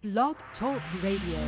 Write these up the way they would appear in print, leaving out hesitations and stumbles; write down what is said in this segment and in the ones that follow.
Blog Talk Radio.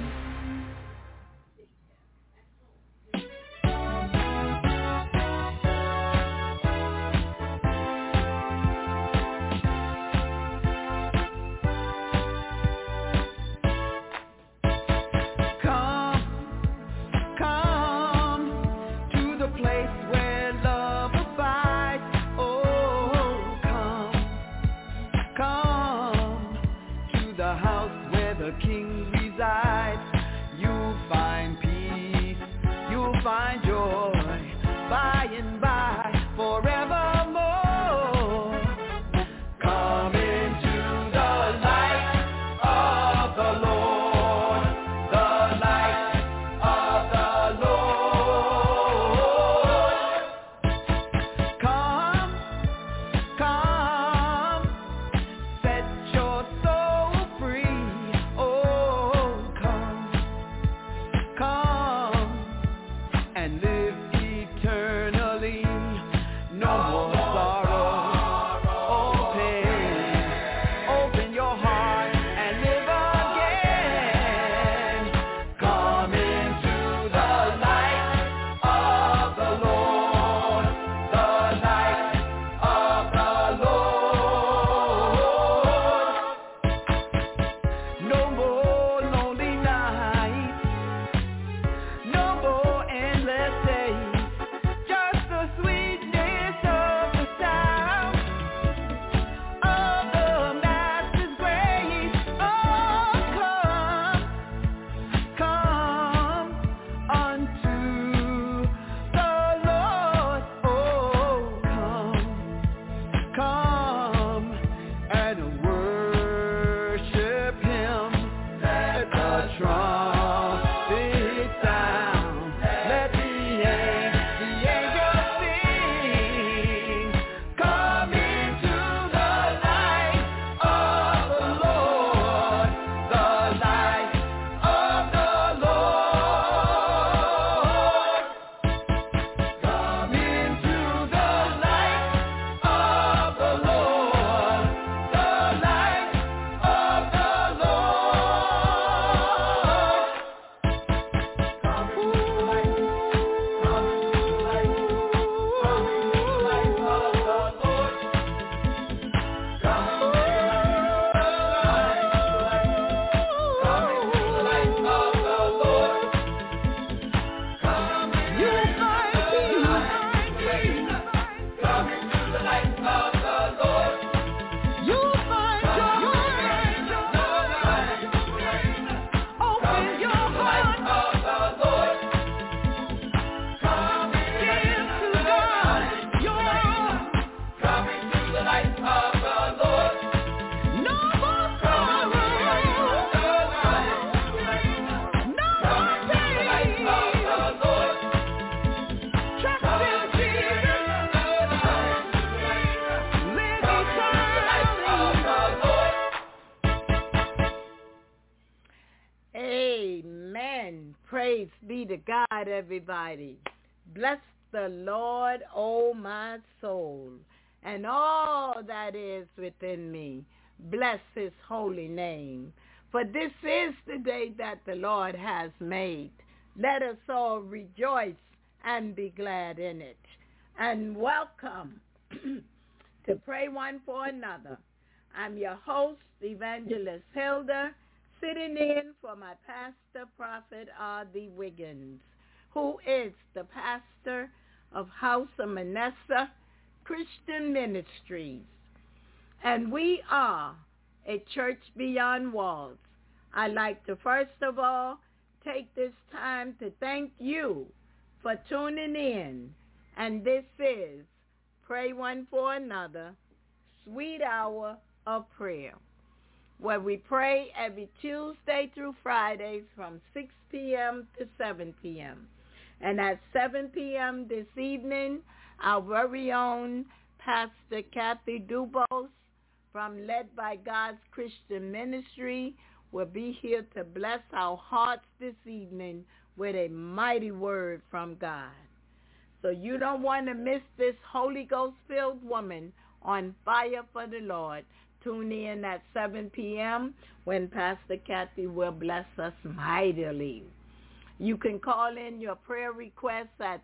God, everybody. Bless the Lord, O my soul, and all that is within me. Bless his holy name. For this is the day that the Lord has made. Let us all rejoice and be glad in it. And welcome to Pray One for Another. I'm your host, Evangelist Hilda, sitting in for my pastor, Prophet R.D. Wiggins, who is the pastor of House of Manasseh Christian Ministries. And we are a church beyond walls. I'd like to first of all take this time to thank you for tuning in. And this is Pray One for Another, Sweet Hour of Prayer, where we pray every Tuesday through Fridays from 6 p.m. to 7 p.m. And at 7 p.m. this evening, our very own Pastor Kathy Dubose from Led by God's Christian Ministry will be here to bless our hearts this evening with a mighty word from God. So you don't want to miss this Holy Ghost-filled woman on fire for the Lord tune in at 7 p.m. when Pastor Kathy will bless us mightily. You can call in your prayer requests at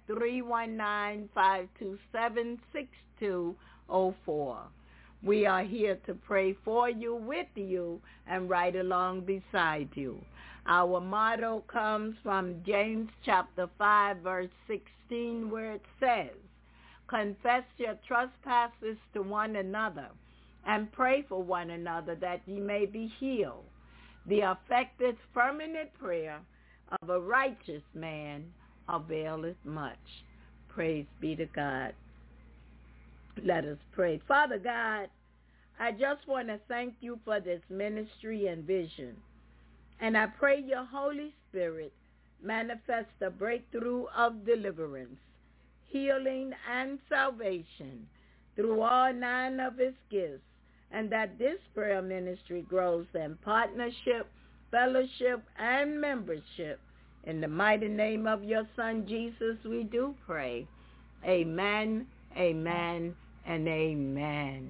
319-527-6204. We are here to pray for you, with you, and right along beside you. Our motto comes from James chapter 5, verse 16, where it says, confess your trespasses to one another and pray for one another that ye may be healed. The effective, fervent prayer of a righteous man availeth much. Praise be to God. Let us pray. Father God, I just want to thank you for this ministry and vision. And I pray your Holy Spirit manifest a breakthrough of deliverance, healing, and salvation through all 9 of its gifts, and that this prayer ministry grows in partnership, fellowship, and membership. In the mighty name of your Son, Jesus, we do pray. Amen, amen, and amen.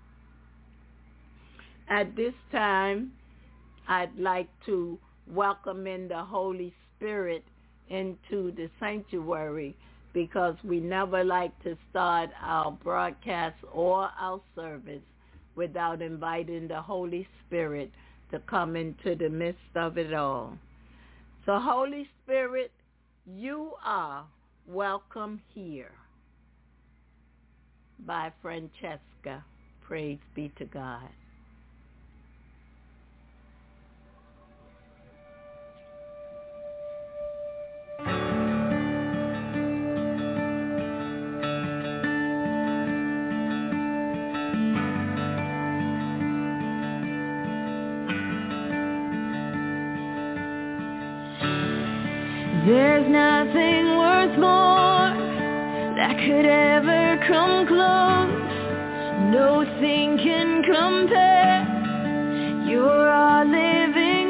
At this time, I'd like to welcome in the Holy Spirit into the sanctuary, because we never like to start our broadcast or our service without inviting the Holy Spirit to come into the midst of it all. So Holy Spirit, you are welcome here. By Francesca. Praise be to God. There's nothing worth more that could ever come close. Nothing can compare. You're our living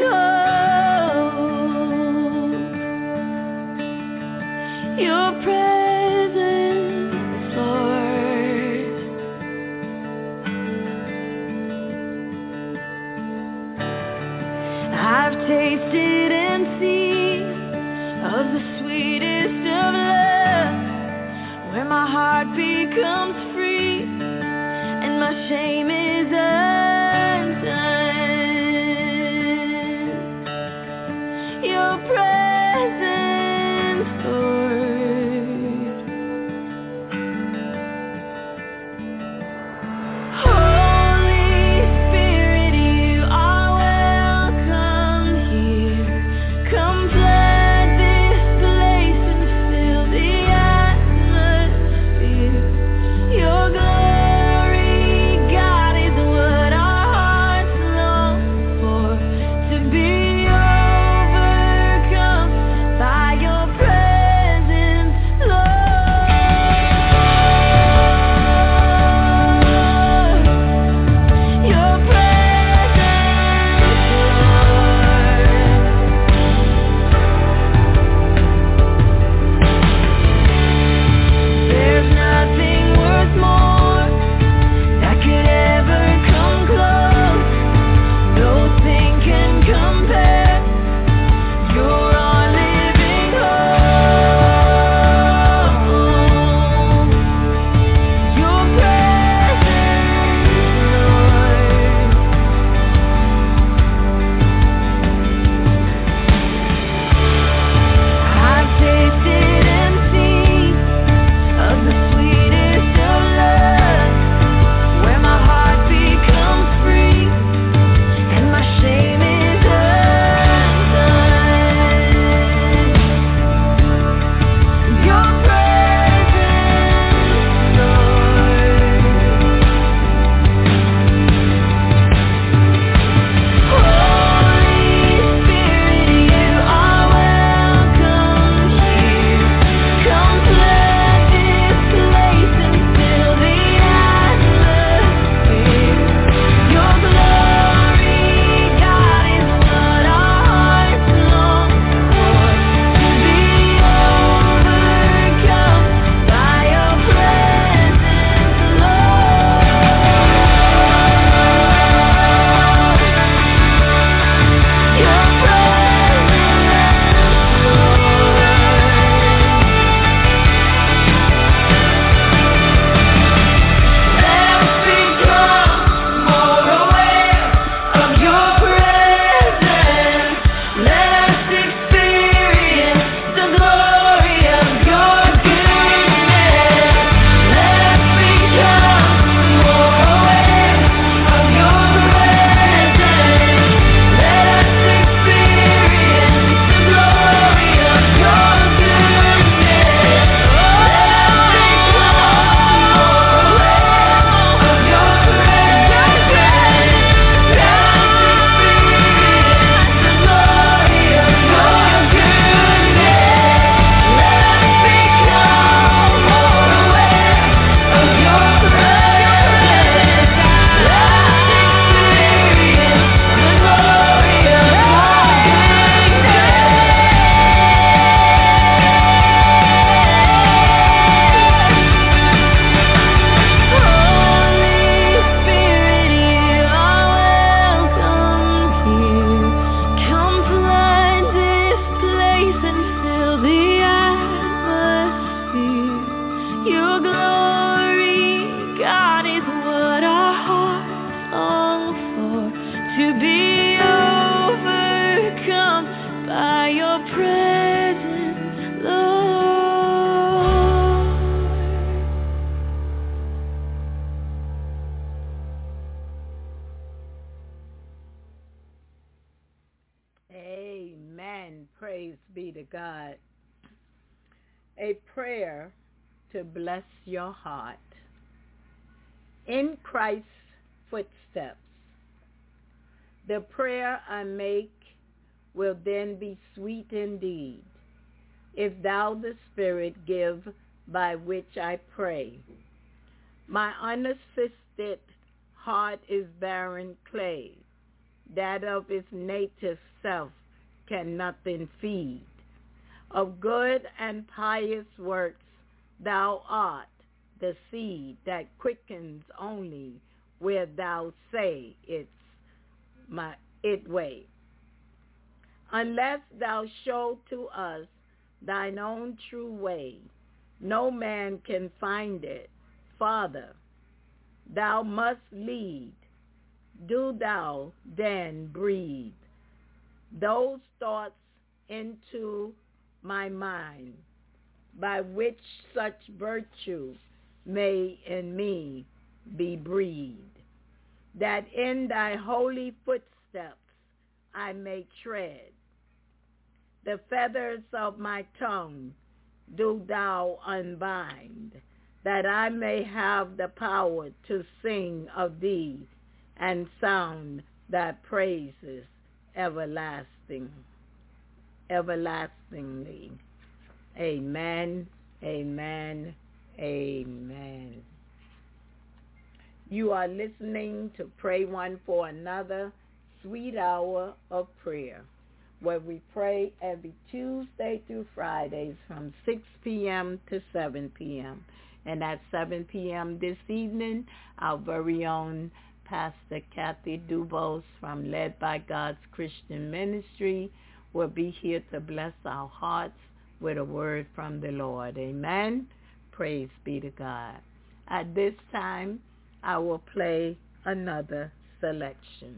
hope. Your presence, Lord. I've tasted and seen of the sweetest of love, where my heart becomes free and my shame is undone. Your presence, Lord. Holy Spirit, you are welcome here. Come flood this place and fill the atmosphere. Your glory, God, is Praise be to God. A prayer to bless your heart. In Christ's footsteps, the prayer I make will then be sweet indeed, if thou the Spirit give by which I pray. My unassisted heart is barren clay, that of its native self can nothing feed. Of good and pious works thou art the seed that quickens only where thou say it way. Unless thou show to us thine own true way, no man can find it. Father, thou must lead. Do thou then breathe those thoughts into my mind, by which such virtue may in me be breathed, that in thy holy footsteps I may tread. The feathers of my tongue do thou unbind, that I may have the power to sing of thee and sound thy praises everlastingly. Amen, amen, amen. You are listening to Pray One for Another, Sweet Hour of Prayer, where we pray every Tuesday through Fridays from 6 p.m. to 7 p.m. And at 7 p.m. this evening, our very own Pastor Kathy Dubose from Led by God's Christian Ministry will be here to bless our hearts with a word from the Lord. Amen. Praise be to God. At this time, I will play another selection.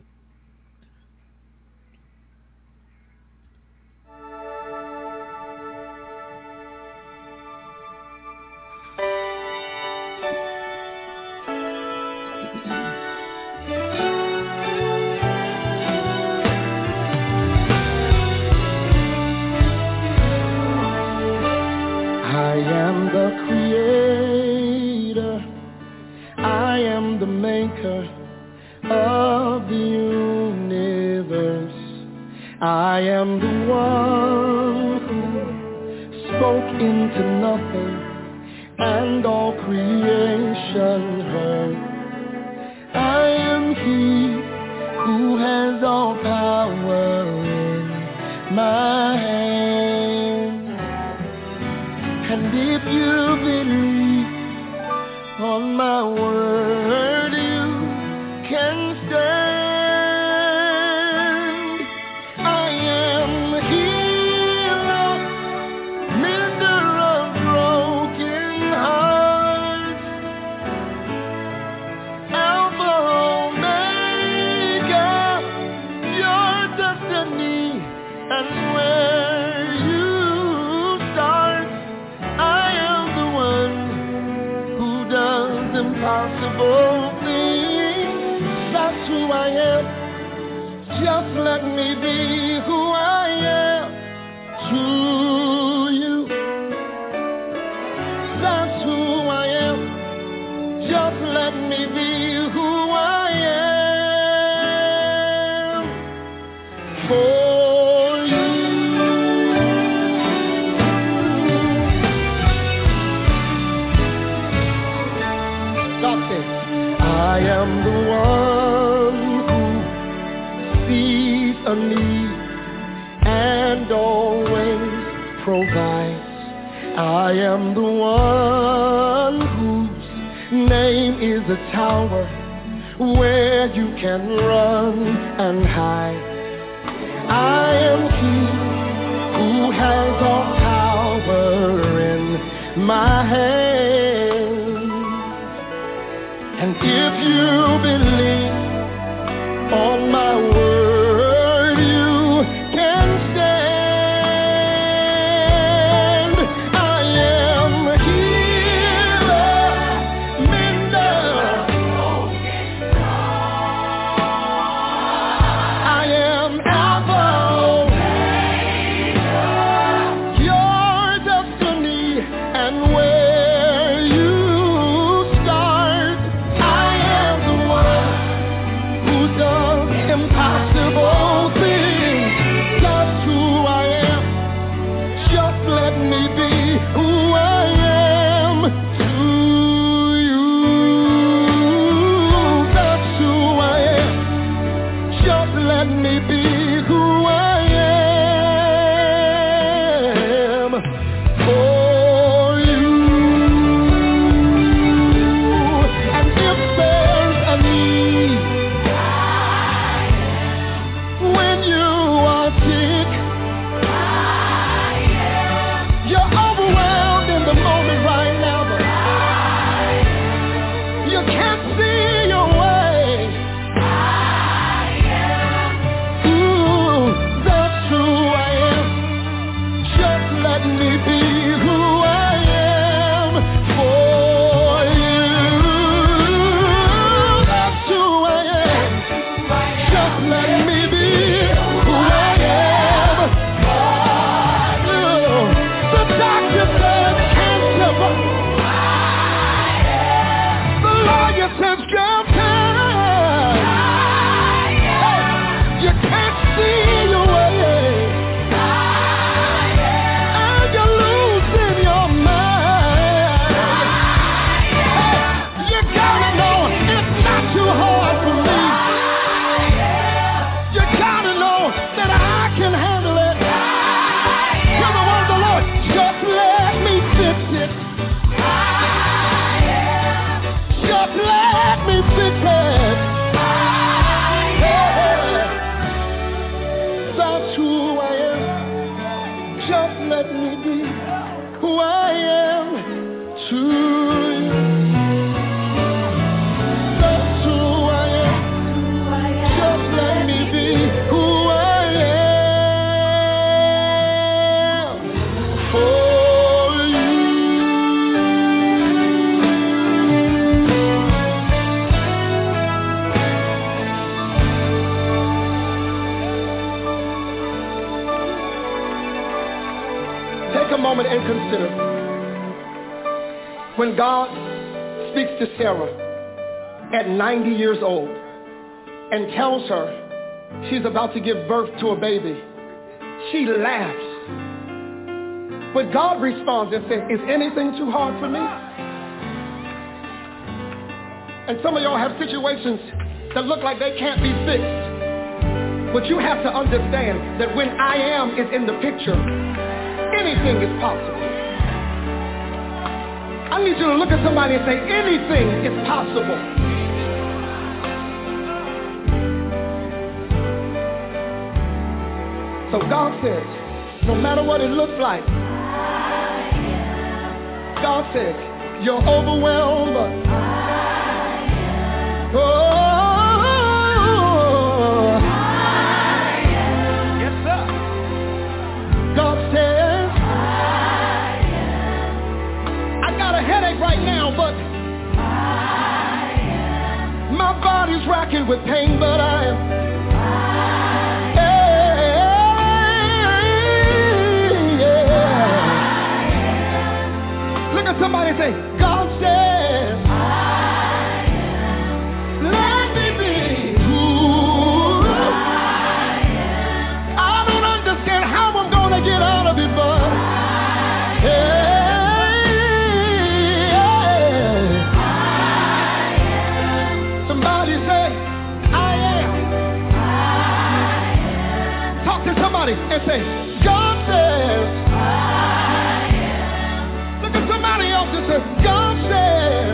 I am the one who spoke into nothing, and all creation heard. I am he who has all power in my hand. And if you believe on my word, you can stand. Impossible things, that's who I am. Just let me be who I am to you. That's who I am. Just let me be who I am for you. I am the one who sees a need and always provides. I am the one whose name is a tower where you can run and hide. I am he who has all power in my hand. And if you believe on my word, you can stand. I am a healer, mender. I am Alpha, me be who I am for you. And if there's a need when you are sick, you're overwhelmed in the moment right now, but you can't see your way. Ooh, that's who I am. Just let me be who I am for you. That's who I am. Just let me be who I am for you. The doctor said cancer, but the lawyer says jail time. You can't see your way, and you're losing your mind. You gotta know it's not too hard for me. You gotta know that I can handle it. Hear the word of the Lord. Just let me fix it. Just let me fix it. That's who I am. Just let me be who I am to you. That's who I am. Just let me be who I am for you. Take a moment and consider when God speaks to Sarah at 90 years old and tells her she's about to give birth to a baby. She laughs. But God responds and says, is anything too hard for me? And some of y'all have situations that look like they can't be fixed. But you have to understand that when I am is in the picture, anything is possible. I need you to look at somebody and say, anything is possible. So God says, no matter what it looks like, God says, you're overwhelmed, but yes, sir. God says, I got a headache right now, but my body's racking with pain, but I am. Look at somebody and say, God says, let me be who I don't understand how I'm going to get out of it, but somebody say, I am. Talk to somebody and say, God says, somebody else that says, God says,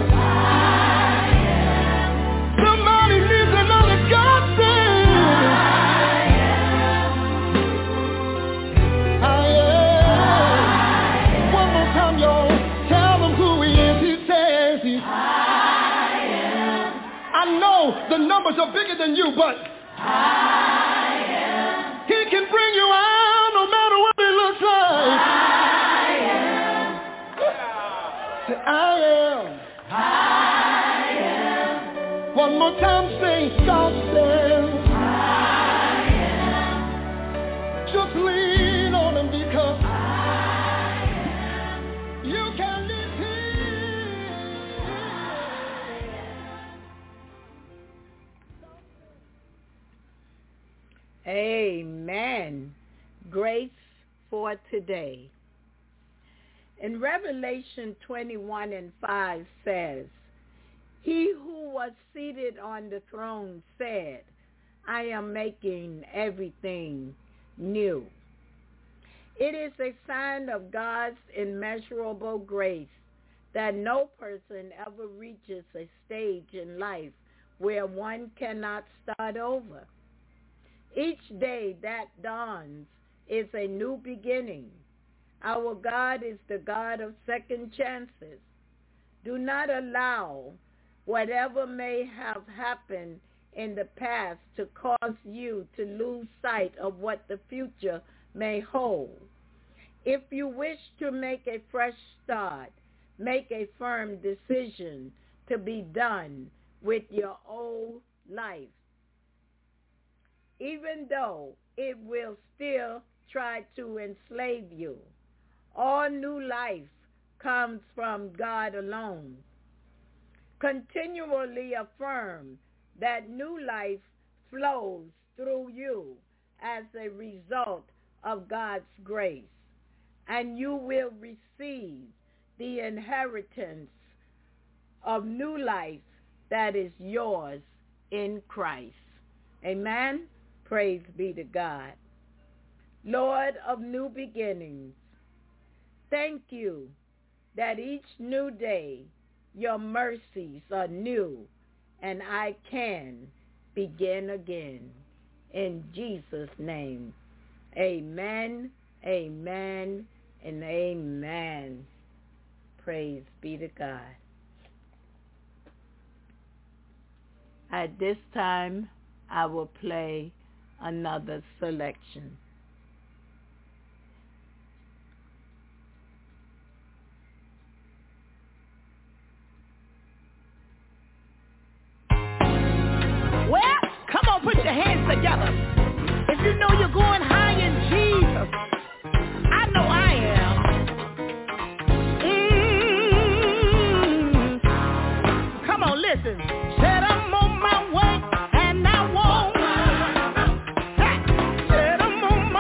somebody needs to know that God says, I am. One more time, y'all. Tell them who he is. He says he. I know the numbers are bigger than you, but he can bring you out no matter what it looks like. I am. One more time, say, God says, I am. Just lean on him because you can depend. Amen. Grace for today. In Revelation 21:5 says, he who was seated on the throne said, I am making everything new. It is a sign of God's immeasurable grace that no person ever reaches a stage in life where one cannot start over. Each day that dawns is a new beginning. Our God is the God of second chances. Do not allow whatever may have happened in the past to cause you to lose sight of what the future may hold. If you wish to make a fresh start, make a firm decision to be done with your old life. Even though it will still try to enslave you, all new life comes from God alone. Continually affirm that new life flows through you as a result of God's grace, and you will receive the inheritance of new life that is yours in Christ. Amen. Praise be to God. Lord of new beginnings, thank you that each new day your mercies are new and I can begin again. In Jesus' name, amen, amen, and amen. Praise be to God. At this time, I will play another selection. Well, come on, put your hands together. If you know you're going high in Jesus, I know I am. Come on, listen. Said I'm on my way, and I won't. Said I'm on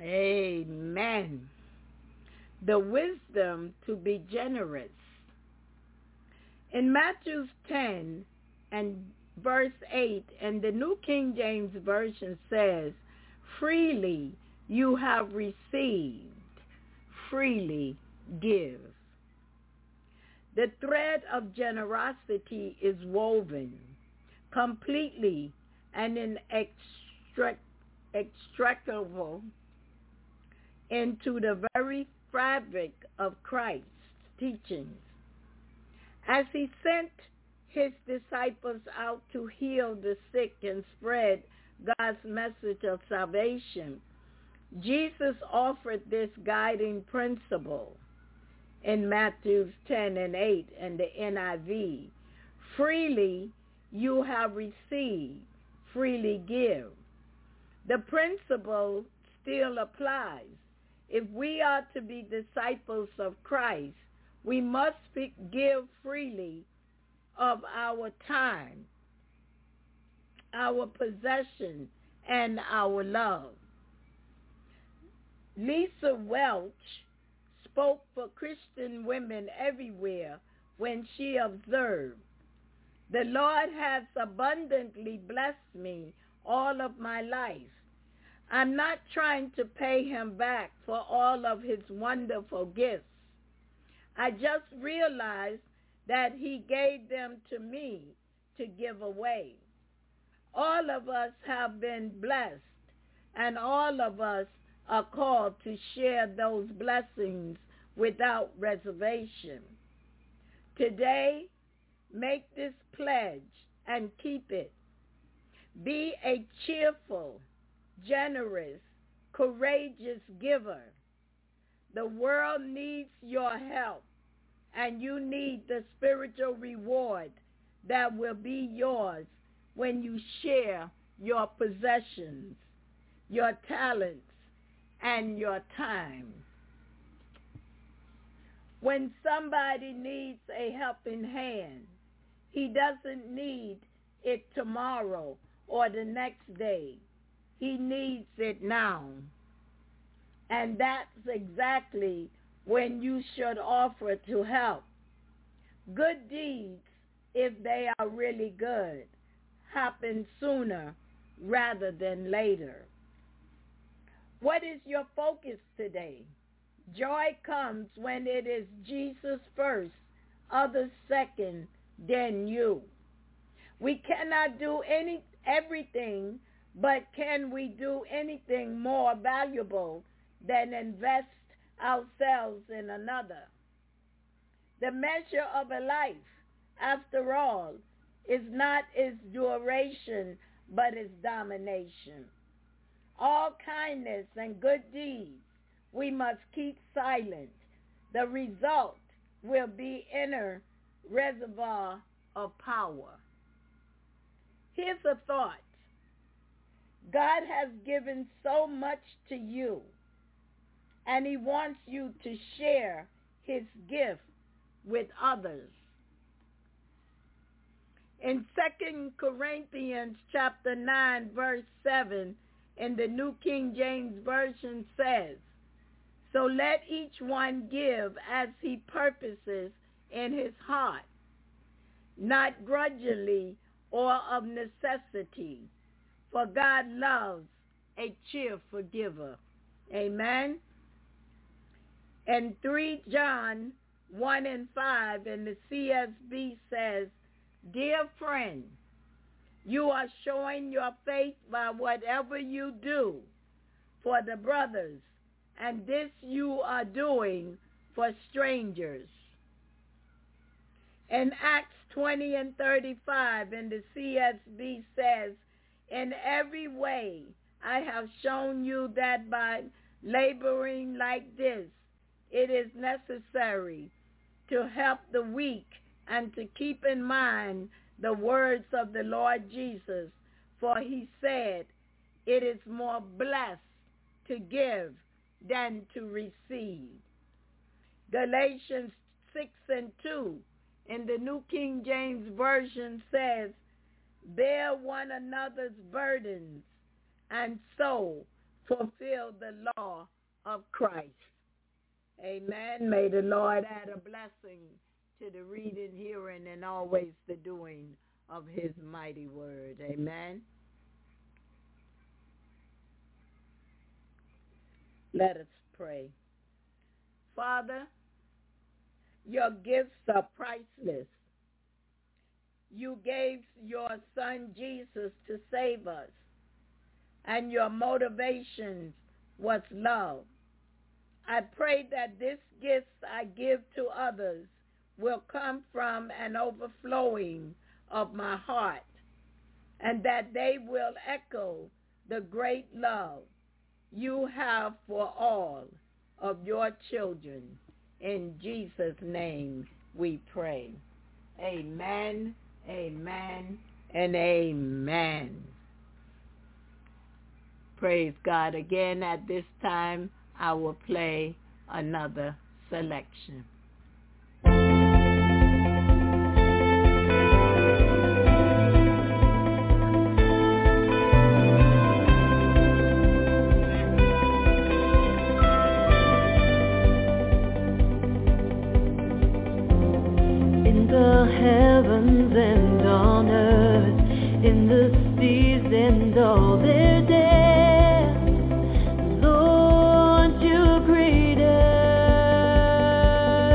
Amen. The wisdom to be generous. In Matthew 10 and verse 8, and the New King James Version says, freely you have received, freely give. The thread of generosity is woven completely and inextricable into the very fabric of Christ's teachings. As he sent his disciples out to heal the sick and spread God's message of salvation, Jesus offered this guiding principle in Matthew 10 and 8 and the NIV. Freely you have received, freely give. The principle still applies. If we are to be disciples of Christ, we must give freely of our time, our possession, and our love. Lisa Welch spoke for Christian women everywhere when she observed, the Lord has abundantly blessed me all of my life. I'm not trying to pay him back for all of his wonderful gifts. I just realized that he gave them to me to give away. All of us have been blessed, and all of us are called to share those blessings without reservation. Today, make this pledge and keep it. Be a cheerful, generous, courageous giver. The world needs your help, and you need the spiritual reward that will be yours when you share your possessions, your talents, and your time. When somebody needs a helping hand, he doesn't need it tomorrow or the next day. He needs it now. And that's exactly when you should offer to help. Good deeds, if they are really good, happen sooner rather than later. What is your focus today? Joy comes when it is Jesus first, others second, then you. We cannot do everything, but can we do anything more valuable than invest ourselves in another? The measure of a life, after all, is not its duration, but its domination. All kindness and good deeds we must keep silent. The result will be inner reservoir of power. Here's a thought. God has given so much to you, and he wants you to share his gift with others. In 2 Corinthians chapter 9, verse 7, in the New King James Version says, so let each one give as he purposes in his heart, not grudgingly or of necessity, for God loves a cheerful giver. Amen. And 3 John 1 and 5 in the CSB says, dear friend, you are showing your faith by whatever you do for the brothers, and this you are doing for strangers. In Acts 20 and 35 in the CSB says, in every way I have shown you that by laboring like this, it is necessary to help the weak and to keep in mind the words of the Lord Jesus, for he said, it is more blessed to give than to receive. Galatians 6 and 2 in the New King James Version says, bear one another's burdens, and so fulfill the law of Christ. Amen. May the Lord add a blessing to the reading, hearing, and always the doing of his mighty word. Amen. Let us pray. Father, your gifts are priceless. You gave your son Jesus to save us, and your motivation was love. I pray that this gift I give to others will come from an overflowing of my heart, and that they will echo the great love you have for all of your children. In Jesus' name we pray. Amen, amen, and amen. Praise God. Again, at this time, I will play another selection. In the heavens and on earth, in the seas and all their depths, Lord, you're greater.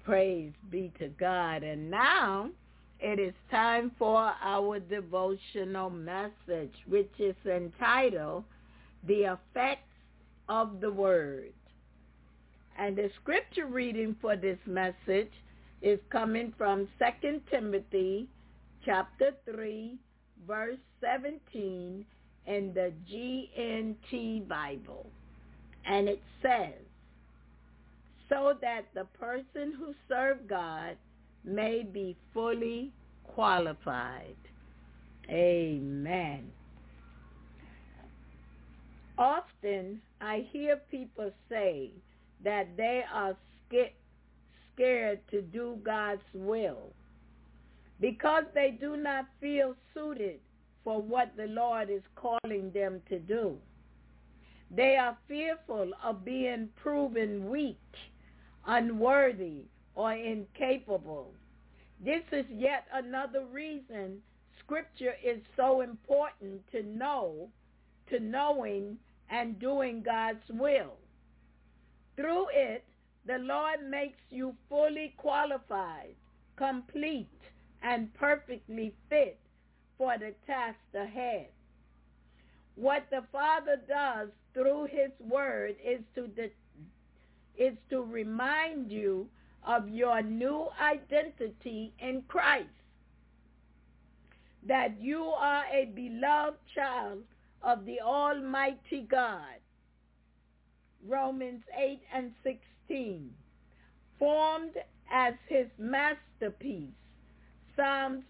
Praise be to God. And now it is time for our devotional message, which is entitled, The Effects of the Word. And the scripture reading for this message is coming from 2 Timothy chapter 3, verse 17 in the GNT Bible. And it says, so that the person who serves God may be fully qualified. Amen. Often I hear people say that they are scared to do God's will because they do not feel suited for what the Lord is calling them to do. They are fearful of being proven weak, unworthy, or incapable. This is yet another reason Scripture is so important to knowing and doing God's will. Through it, the Lord makes you fully qualified, complete, and perfectly fit for the task ahead. What the Father does through His Word is to remind you of your new identity in Christ, that you are a beloved child of the Almighty God. Romans 8:16, formed as His masterpiece. Psalms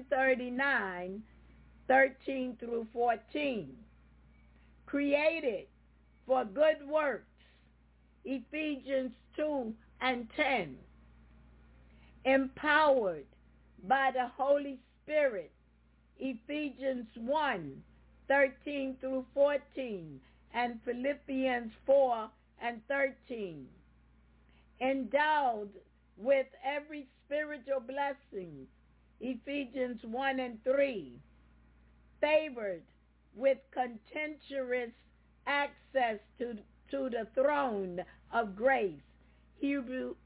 139:13 through 14. Created for good works. Ephesians 2:10. Empowered by the Holy Spirit. Ephesians 1:13 through 14 and Philippians 4:13. Endowed with every spiritual blessing. Ephesians 1:3. Favored with contentious access to the throne of grace. Hebrews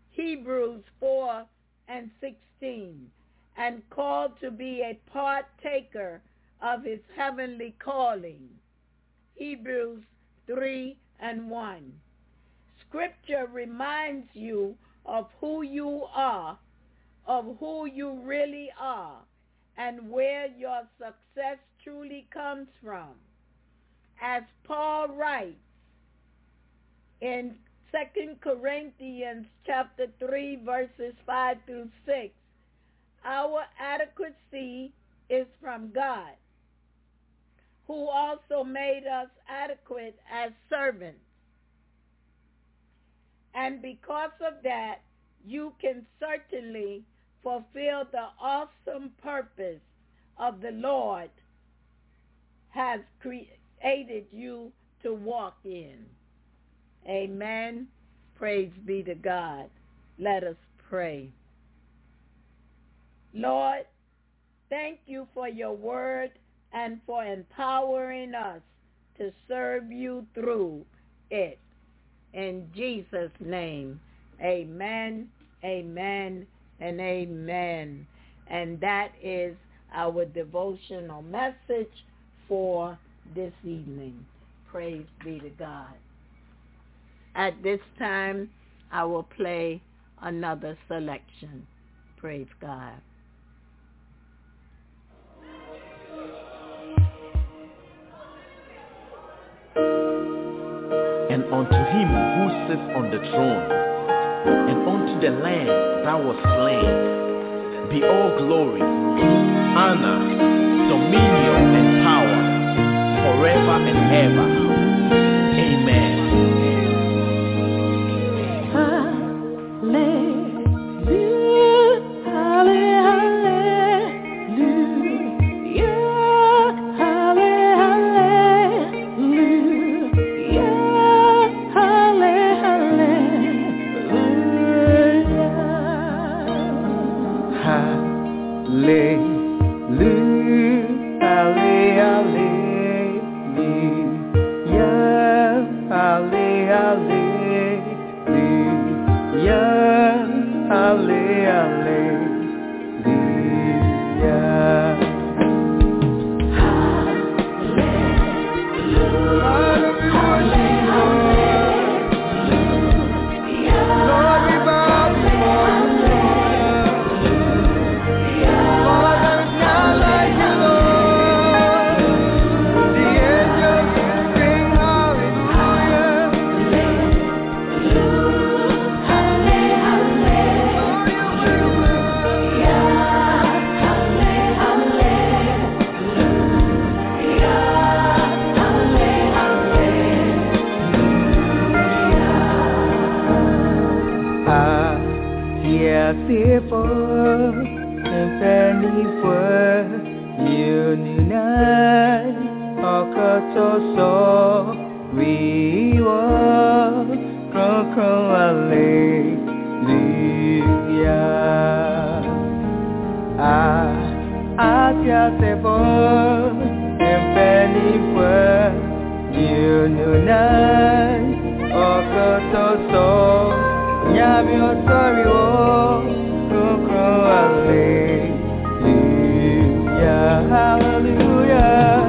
4:16. And called to be a partaker of His heavenly calling. Hebrews 3:1. Scripture reminds you of who you are, of who you really are, and where your success truly comes from. As Paul writes in 2 Corinthians chapter 3, verses 5 through 6, our adequacy is from God, who also made us adequate as servants. And because of that, you can certainly fulfill the awesome purpose of the Lord has created you to walk in. Amen. Praise be to God. Let us pray. Lord, thank you for your word and for empowering us to serve you through it. In Jesus' name, amen, amen, and amen. And that is our devotional message for this evening. Praise be to God. At this time, I will play another selection. Praise God. And unto him who sits on the throne, and unto the Lamb that was slain, be all glory, honor, dominion, and power, forever and ever. Amen. for and penny for you night Okotoso we walk hallelujah Atiatebo and penny for you night Okotoso Nyami sorry hallelujah hallelujah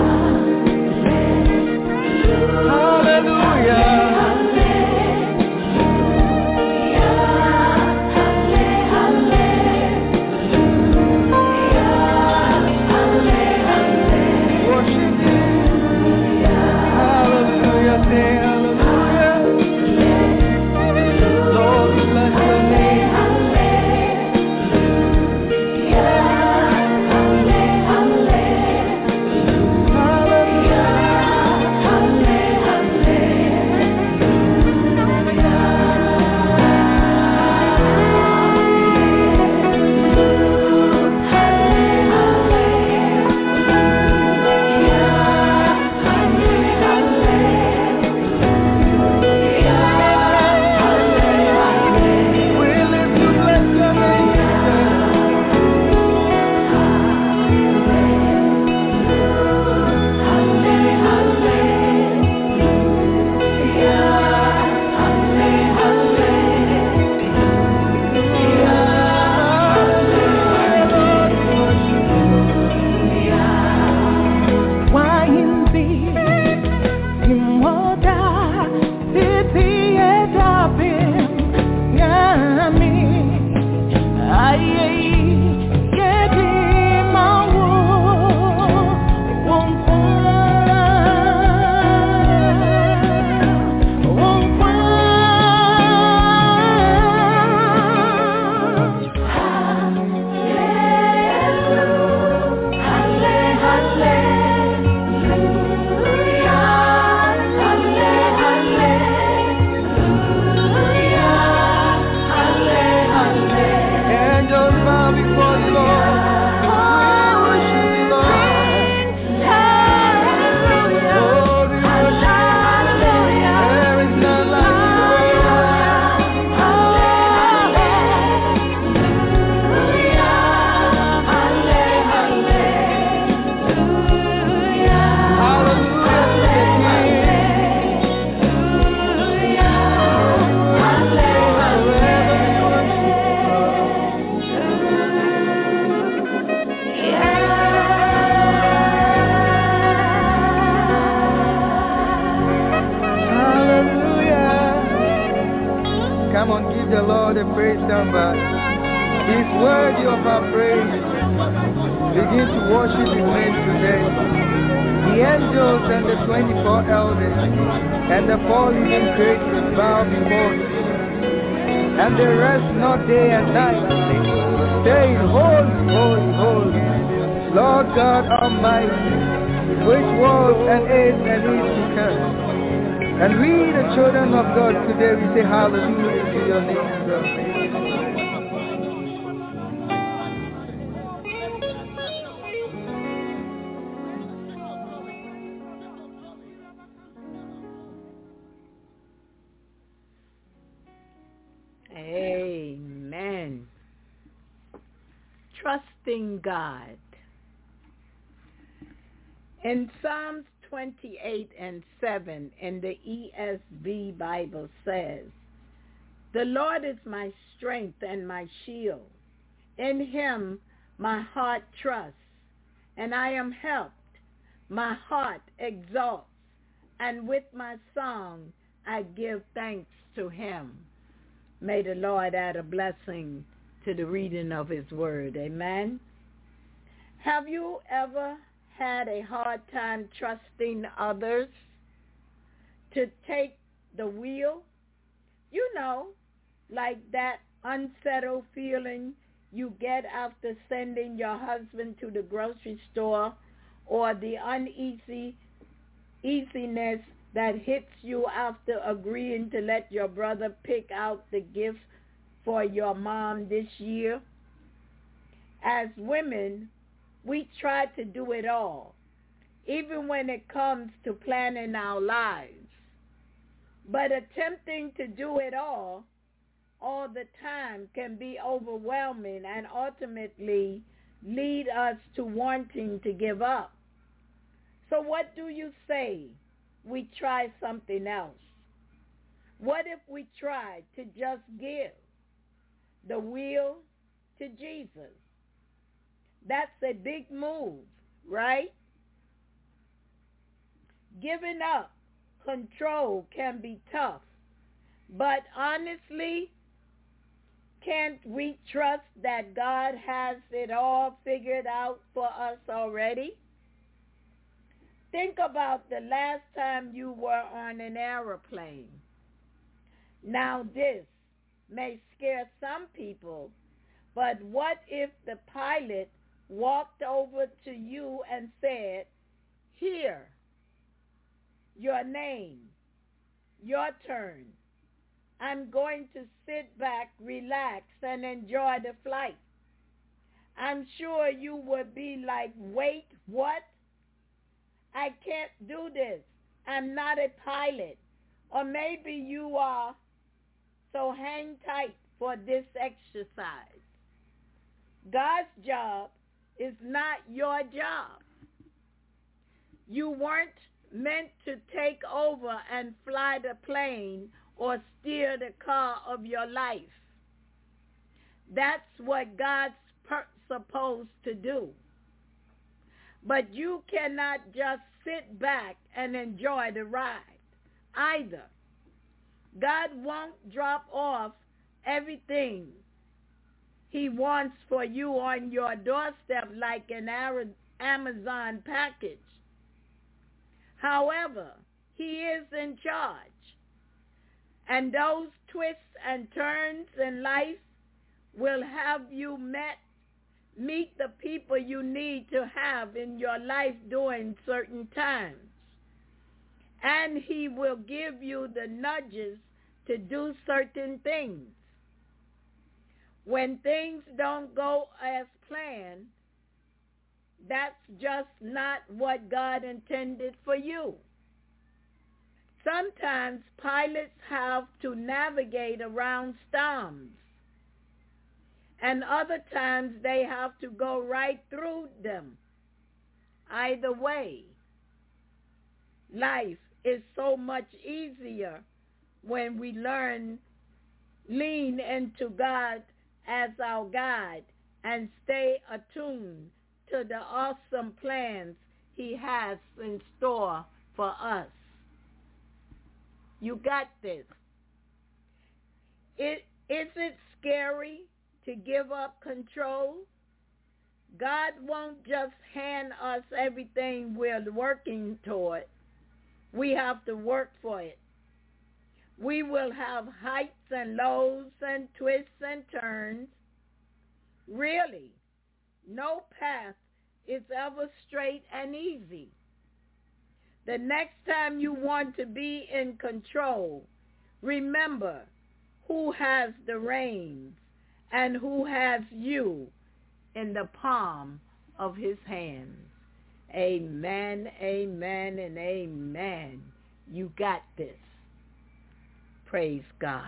And we, the children of God, today we say hallelujah to your name, God. Amen. Trusting God. In Psalms 28:7 in the ESV Bible says, "The Lord is my strength and my shield. In him my heart trusts, and I am helped. My heart exalts, and with my song I give thanks to him." May the Lord add a blessing to the reading of his word. Amen. Have you ever had a hard time trusting others to take the wheel? You know, like that unsettled feeling you get after sending your husband to the grocery store, or the uneasiness that hits you after agreeing to let your brother pick out the gift for your mom this year. As women, we try to do it all, even when it comes to planning our lives. But attempting to do it all the time can be overwhelming and ultimately lead us to wanting to give up. So what do you say we try something else? What if we try to just give the will to Jesus? That's a big move, right? Giving up control can be tough, but honestly, can't we trust that God has it all figured out for us already? Think about the last time you were on an airplane. Now this may scare some people, but what if the pilot walked over to you and said, "Here, your name, your turn. I'm going to sit back, relax, and enjoy the flight." I'm sure you would be like, "Wait, what? I can't do this. I'm not a pilot." Or maybe you are, so hang tight for this exercise. God's job is not your job. You weren't meant to take over and fly the plane or steer the car of your life. That's what God's supposed to do. But you cannot just sit back and enjoy the ride either. God won't drop off everything He wants for you on your doorstep like an Amazon package. However, He is in charge. And those twists and turns in life will have you meet the people you need to have in your life during certain times. And He will give you the nudges to do certain things. When things don't go as planned, that's just not what God intended for you. Sometimes pilots have to navigate around storms, and other times they have to go right through them. Either way, life is so much easier when we learn, lean into God as our guide, and stay attuned to the awesome plans He has in store for us. You got this. Is it scary to give up control? God won't just hand us everything we're working toward. We have to work for it. We will have heights and lows and twists and turns. Really, no path is ever straight and easy. The next time you want to be in control, remember who has the reins and who has you in the palm of His hands. Amen, amen, and amen. You got this. Praise God.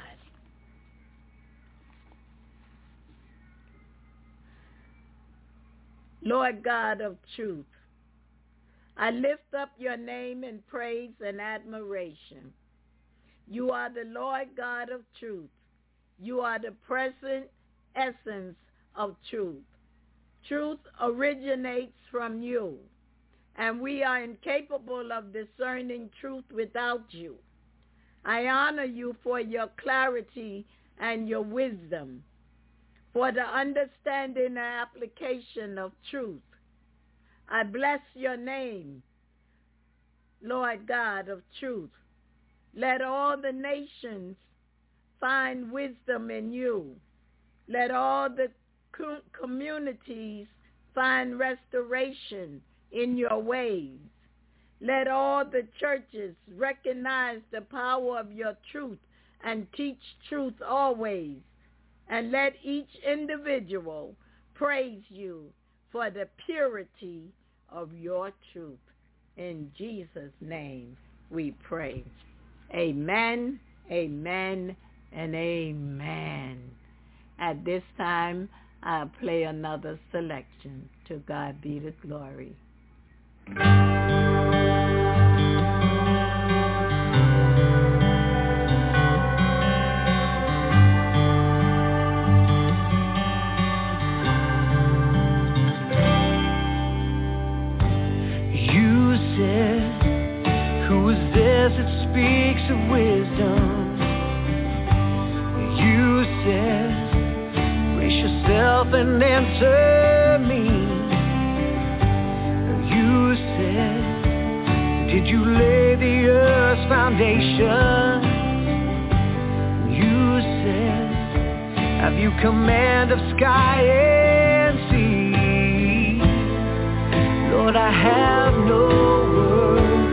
Lord God of truth, I lift up your name in praise and admiration. You are the Lord God of truth. You are the present essence of truth. Truth originates from you, and we are incapable of discerning truth without you. I honor you for your clarity and your wisdom, for the understanding and application of truth. I bless your name, Lord God of truth. Let all the nations find wisdom in you. Let all the communities find restoration in your ways. Let all the churches recognize the power of your truth and teach truth always. and let each individual praise you for the purity of your truth. In Jesus' name we pray. Amen, amen, and amen. At this time, I'll play another selection. To God be the glory. Speaks of wisdom. You said, brace yourself and answer me. You said, did you lay the earth's foundation? You said, have you command of sky and sea? Lord, I have no words,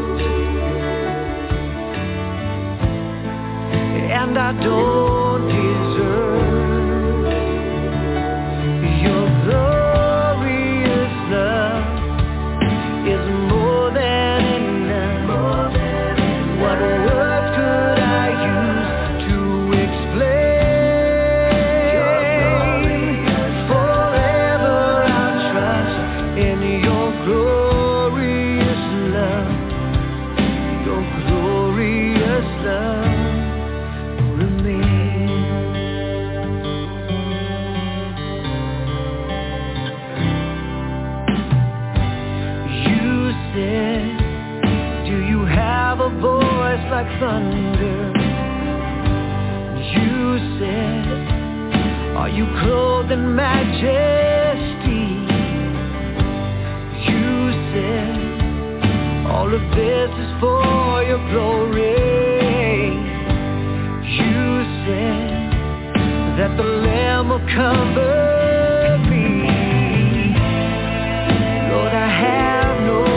and I don't deserve your glorious love is more than enough. What words could I use to explain? Forever I'll trust in your glorious love, your glorious love. Like thunder, you said, are you clothed in majesty? You said, all of this is for your glory. You said that the Lamb will cover me. Lord, I have no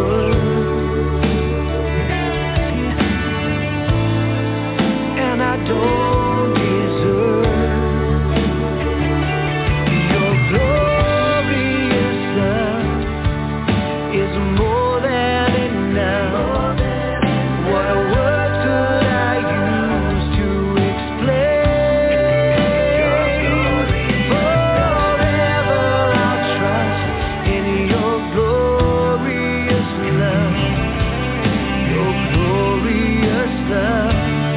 I don't deserve your glorious love is more than enough. What words could I use to explain? Forever I'll trust in your glorious love, your glorious love.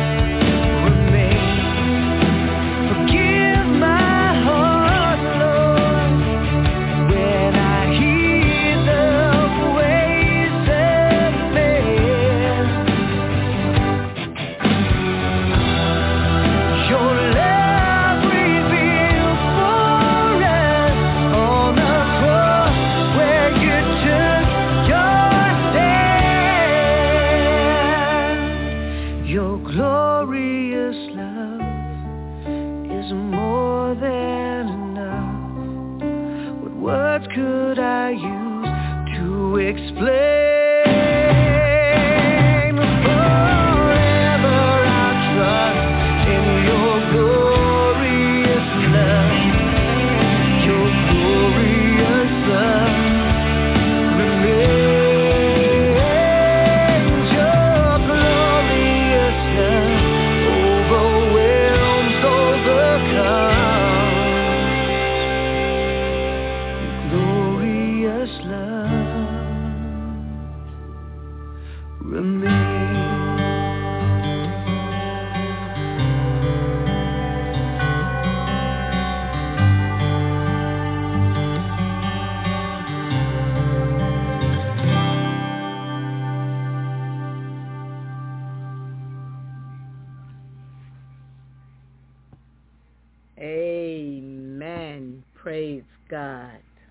Amen. Praise God.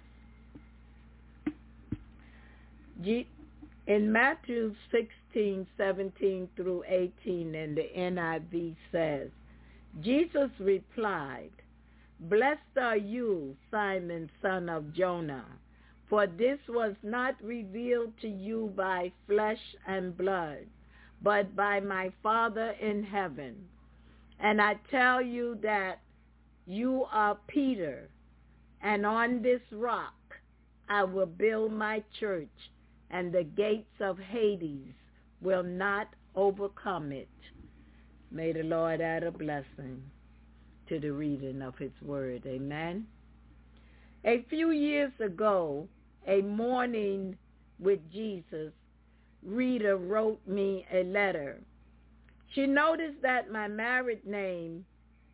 In Matthew 16:17 through 18 in the NIV says, Jesus replied, "Blessed are you, Simon, son of Jonah, for this was not revealed to you by flesh and blood, but by my Father in heaven. And I tell you that You are Peter, and on this rock I will build my church, and the gates of Hades will not overcome it. May the Lord add a blessing to the reading of his word. Amen. A few years ago, a morning with Jesus, Rita wrote me a letter. She noticed that my married name,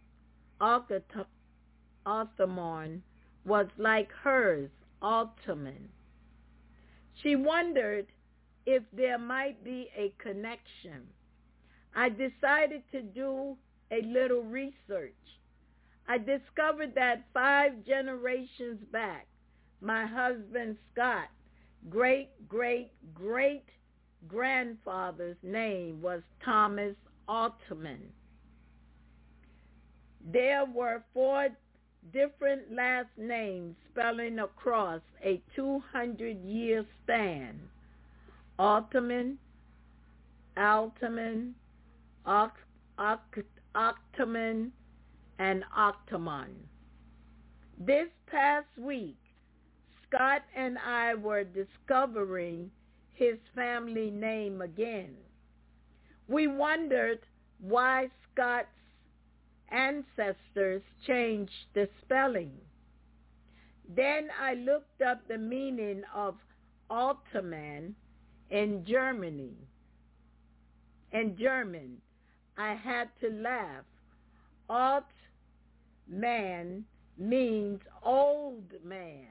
Altamon, was like hers, Altaman. She wondered if there might be a connection. I decided to do a little research. I discovered that 5 generations back, my husband Scott, great-great-great-grandfather's name was Thomas Altaman. There were 4 different last names spelling across a 200-year span: Altaman, Altaman, Octaman, and Octamon. This past week, Scott and I were discovering his family name again. We wondered why Scott's ancestors changed the spelling. Then I looked up the meaning of Altaman in German. I had to laugh. Alt-man means old man.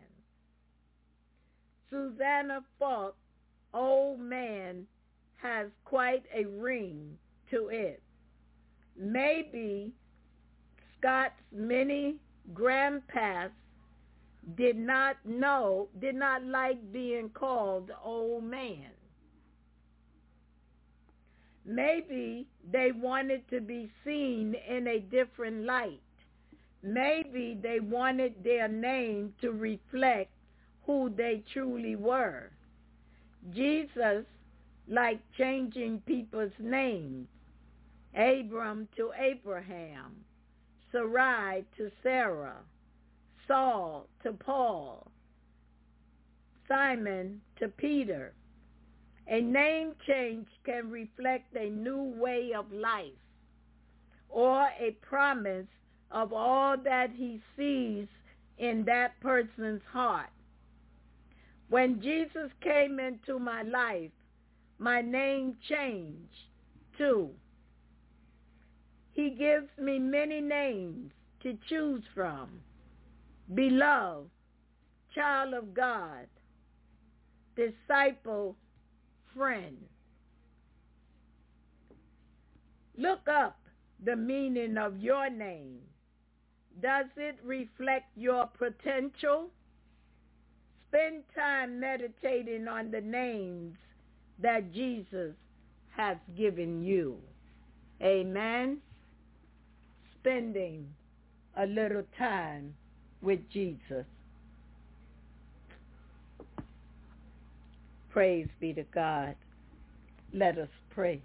Susanna Falk, old man, has quite a ring to it. Maybe Scott's many grandpas did not like being called old man. Maybe they wanted to be seen in a different light. Maybe they wanted their name to reflect who they truly were. Jesus liked changing people's names. Abram to Abraham, Sarai to Sarah, Saul to Paul, Simon to Peter. A name change can reflect a new way of life or a promise of all that he sees in that person's heart. When Jesus came into my life, my name changed too. He gives me many names to choose from: beloved, child of God, disciple, friend. Look up the meaning of your name. Does it reflect your potential? Spend time meditating on the names that Jesus has given you. Amen. Spending a little time with Jesus. Praise be to God. Let us pray.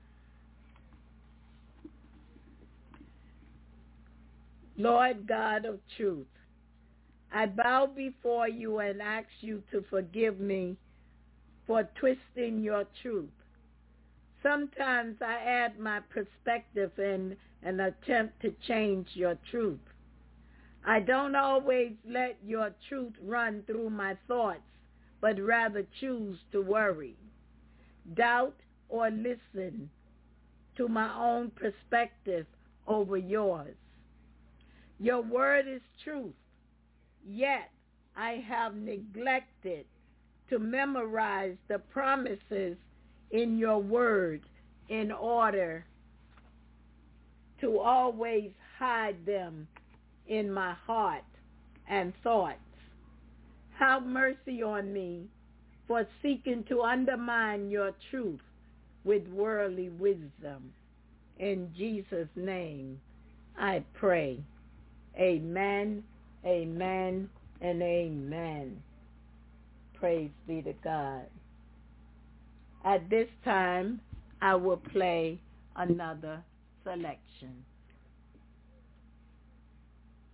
Lord God of truth, I bow before you and ask you to forgive me for twisting your truth. Sometimes I add my perspective in an attempt to change your truth. I don't always let your truth run through my thoughts, but rather choose to worry, doubt, or listen to my own perspective over yours. Your word is truth, yet I have neglected to memorize the promises in your word in order to always hide them in my heart and thoughts. Have mercy on me for seeking to undermine your truth with worldly wisdom. In Jesus' name I pray. Amen, amen, and amen. Praise be to God. At this time, I will play another selection.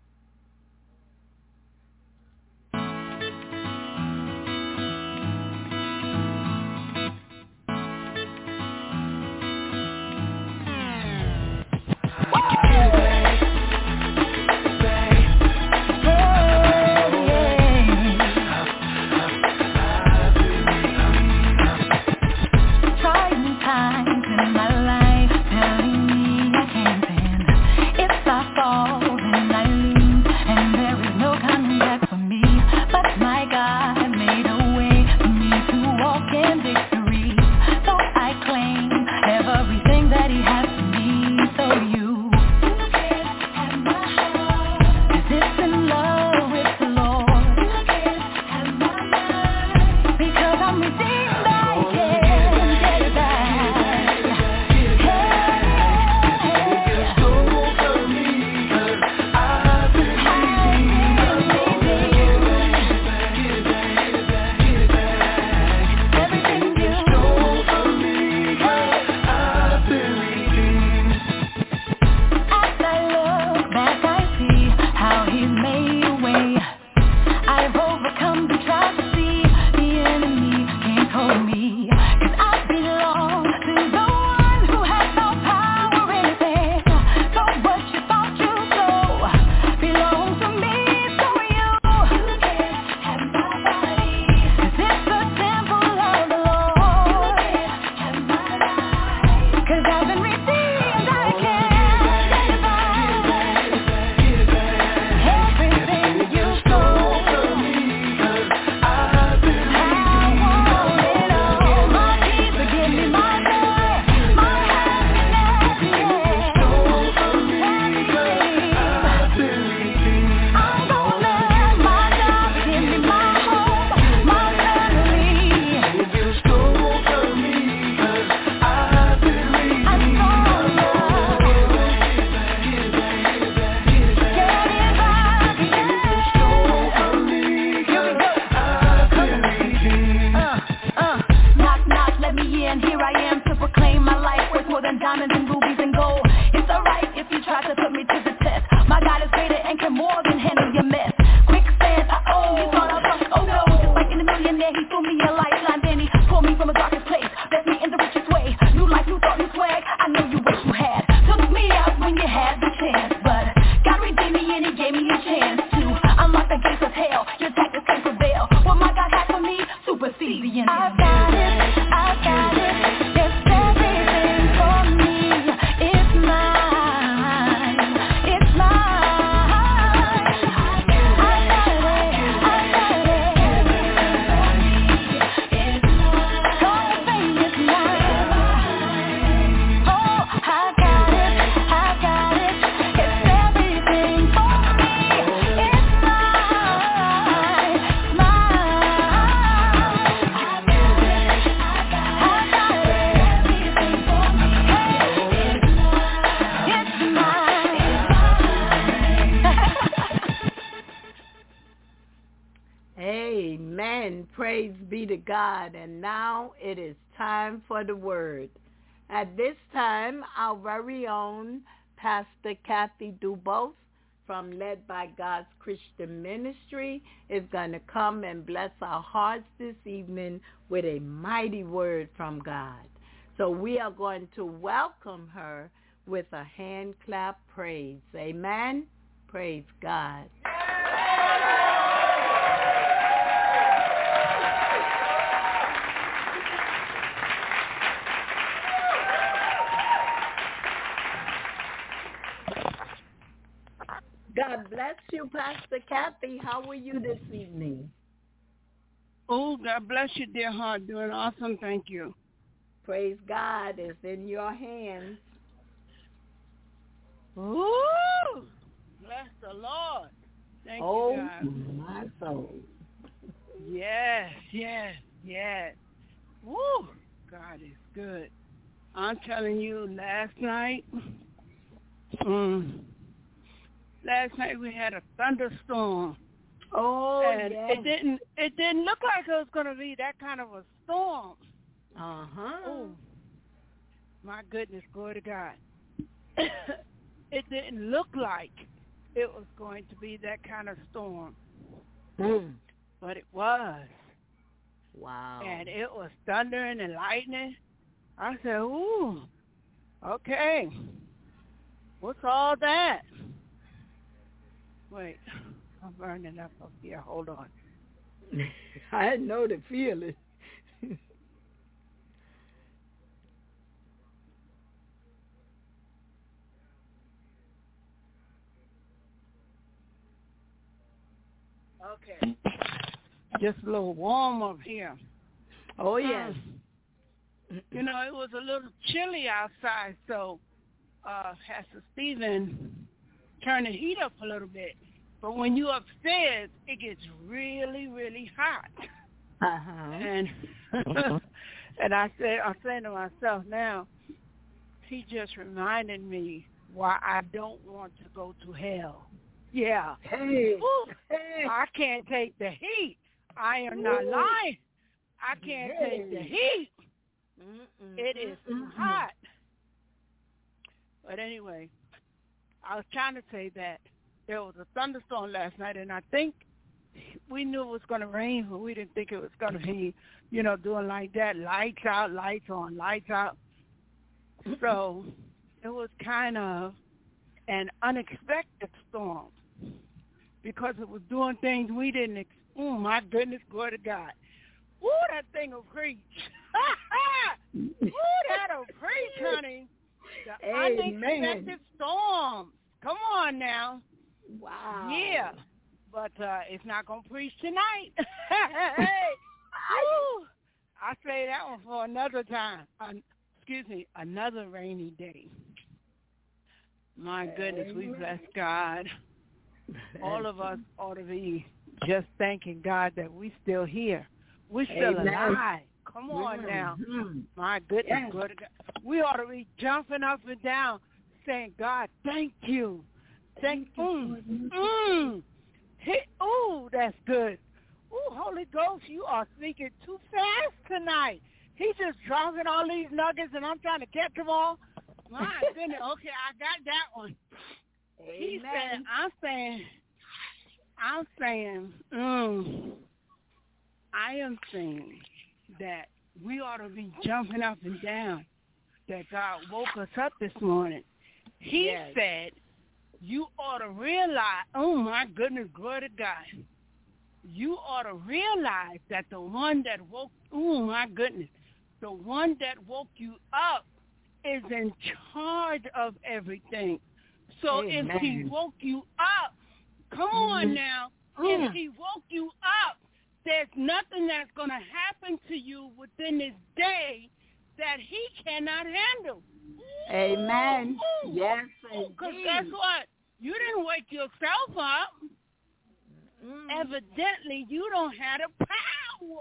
Praise be to God. And now it is time for the word. At this time, our very own Pastor Kathy Dubose from Led by God's Christian Ministry is going to come and bless our hearts this evening with a mighty word from God. So we are going to welcome her with a hand clap praise. Amen. Praise God. God bless you, Pastor Kathy. How are you this evening? Oh, God bless you, dear heart. Doing awesome. Thank you. Praise God. It's in your hands. Ooh, bless the Lord. Thank you, God. Oh, my soul. Yes. Woo, God is good. I'm telling you, last night we had a thunderstorm. Oh, and yes. It didn't look like it was going to be that kind of a storm. Uh-huh. Oh, my goodness, glory to God. It didn't look like it was going to be that kind of storm. But it was. Wow. And it was thundering and lightning. I said, ooh, okay. What's all that? Wait, I'm burning up here. Hold on. I know the feeling. Okay. Just a little warm up here. Oh, yes. You know, it was a little chilly outside, so Pastor Stephen turned the heat up a little bit. But when you upstairs, it gets really, really hot. Uh-huh. And and I'm saying to myself now, he just reminded me why I don't want to go to hell. Yeah. Hey. I can't take the heat. I am not lying. I can't take the heat. It is too hot. But anyway, I was trying to say that there was a thunderstorm last night, and I think we knew it was going to rain, but we didn't think it was going to be, doing like that, lights out, lights on, lights out. So it was kind of an unexpected storm because it was doing things we didn't oh, my goodness, glory to God. Ooh, that thing will preach. Ooh, that'll preach, honey. The unexpected storms. Come on now. Wow. Yeah. But it's not going to preach tonight. Hey. Woo. I say that one for another time. Another rainy day. My goodness, we bless God. All of us ought to be just thanking God that we're still here. We're still alive. Come on now. My goodness, good. We ought to be jumping up and down saying, God, thank you. Thank you. Ooh, that's good. Ooh, Holy Ghost, you are speaking too fast tonight. He's just dropping all these nuggets, and I'm trying to catch them all. My goodness. Okay, I got that one. He's saying, I am saying that we ought to be jumping up and down, that God woke us up this morning. He said, you ought to realize, oh my goodness, glory to God. You ought to realize that the one that woke, oh my goodness, the one that woke you up is in charge of everything. So if he woke you up, come on now, if he woke you up, there's nothing that's going to happen to you within this day that he cannot handle. Amen. Ooh. Yes, because guess what? You didn't wake yourself up. Evidently, you don't have the power.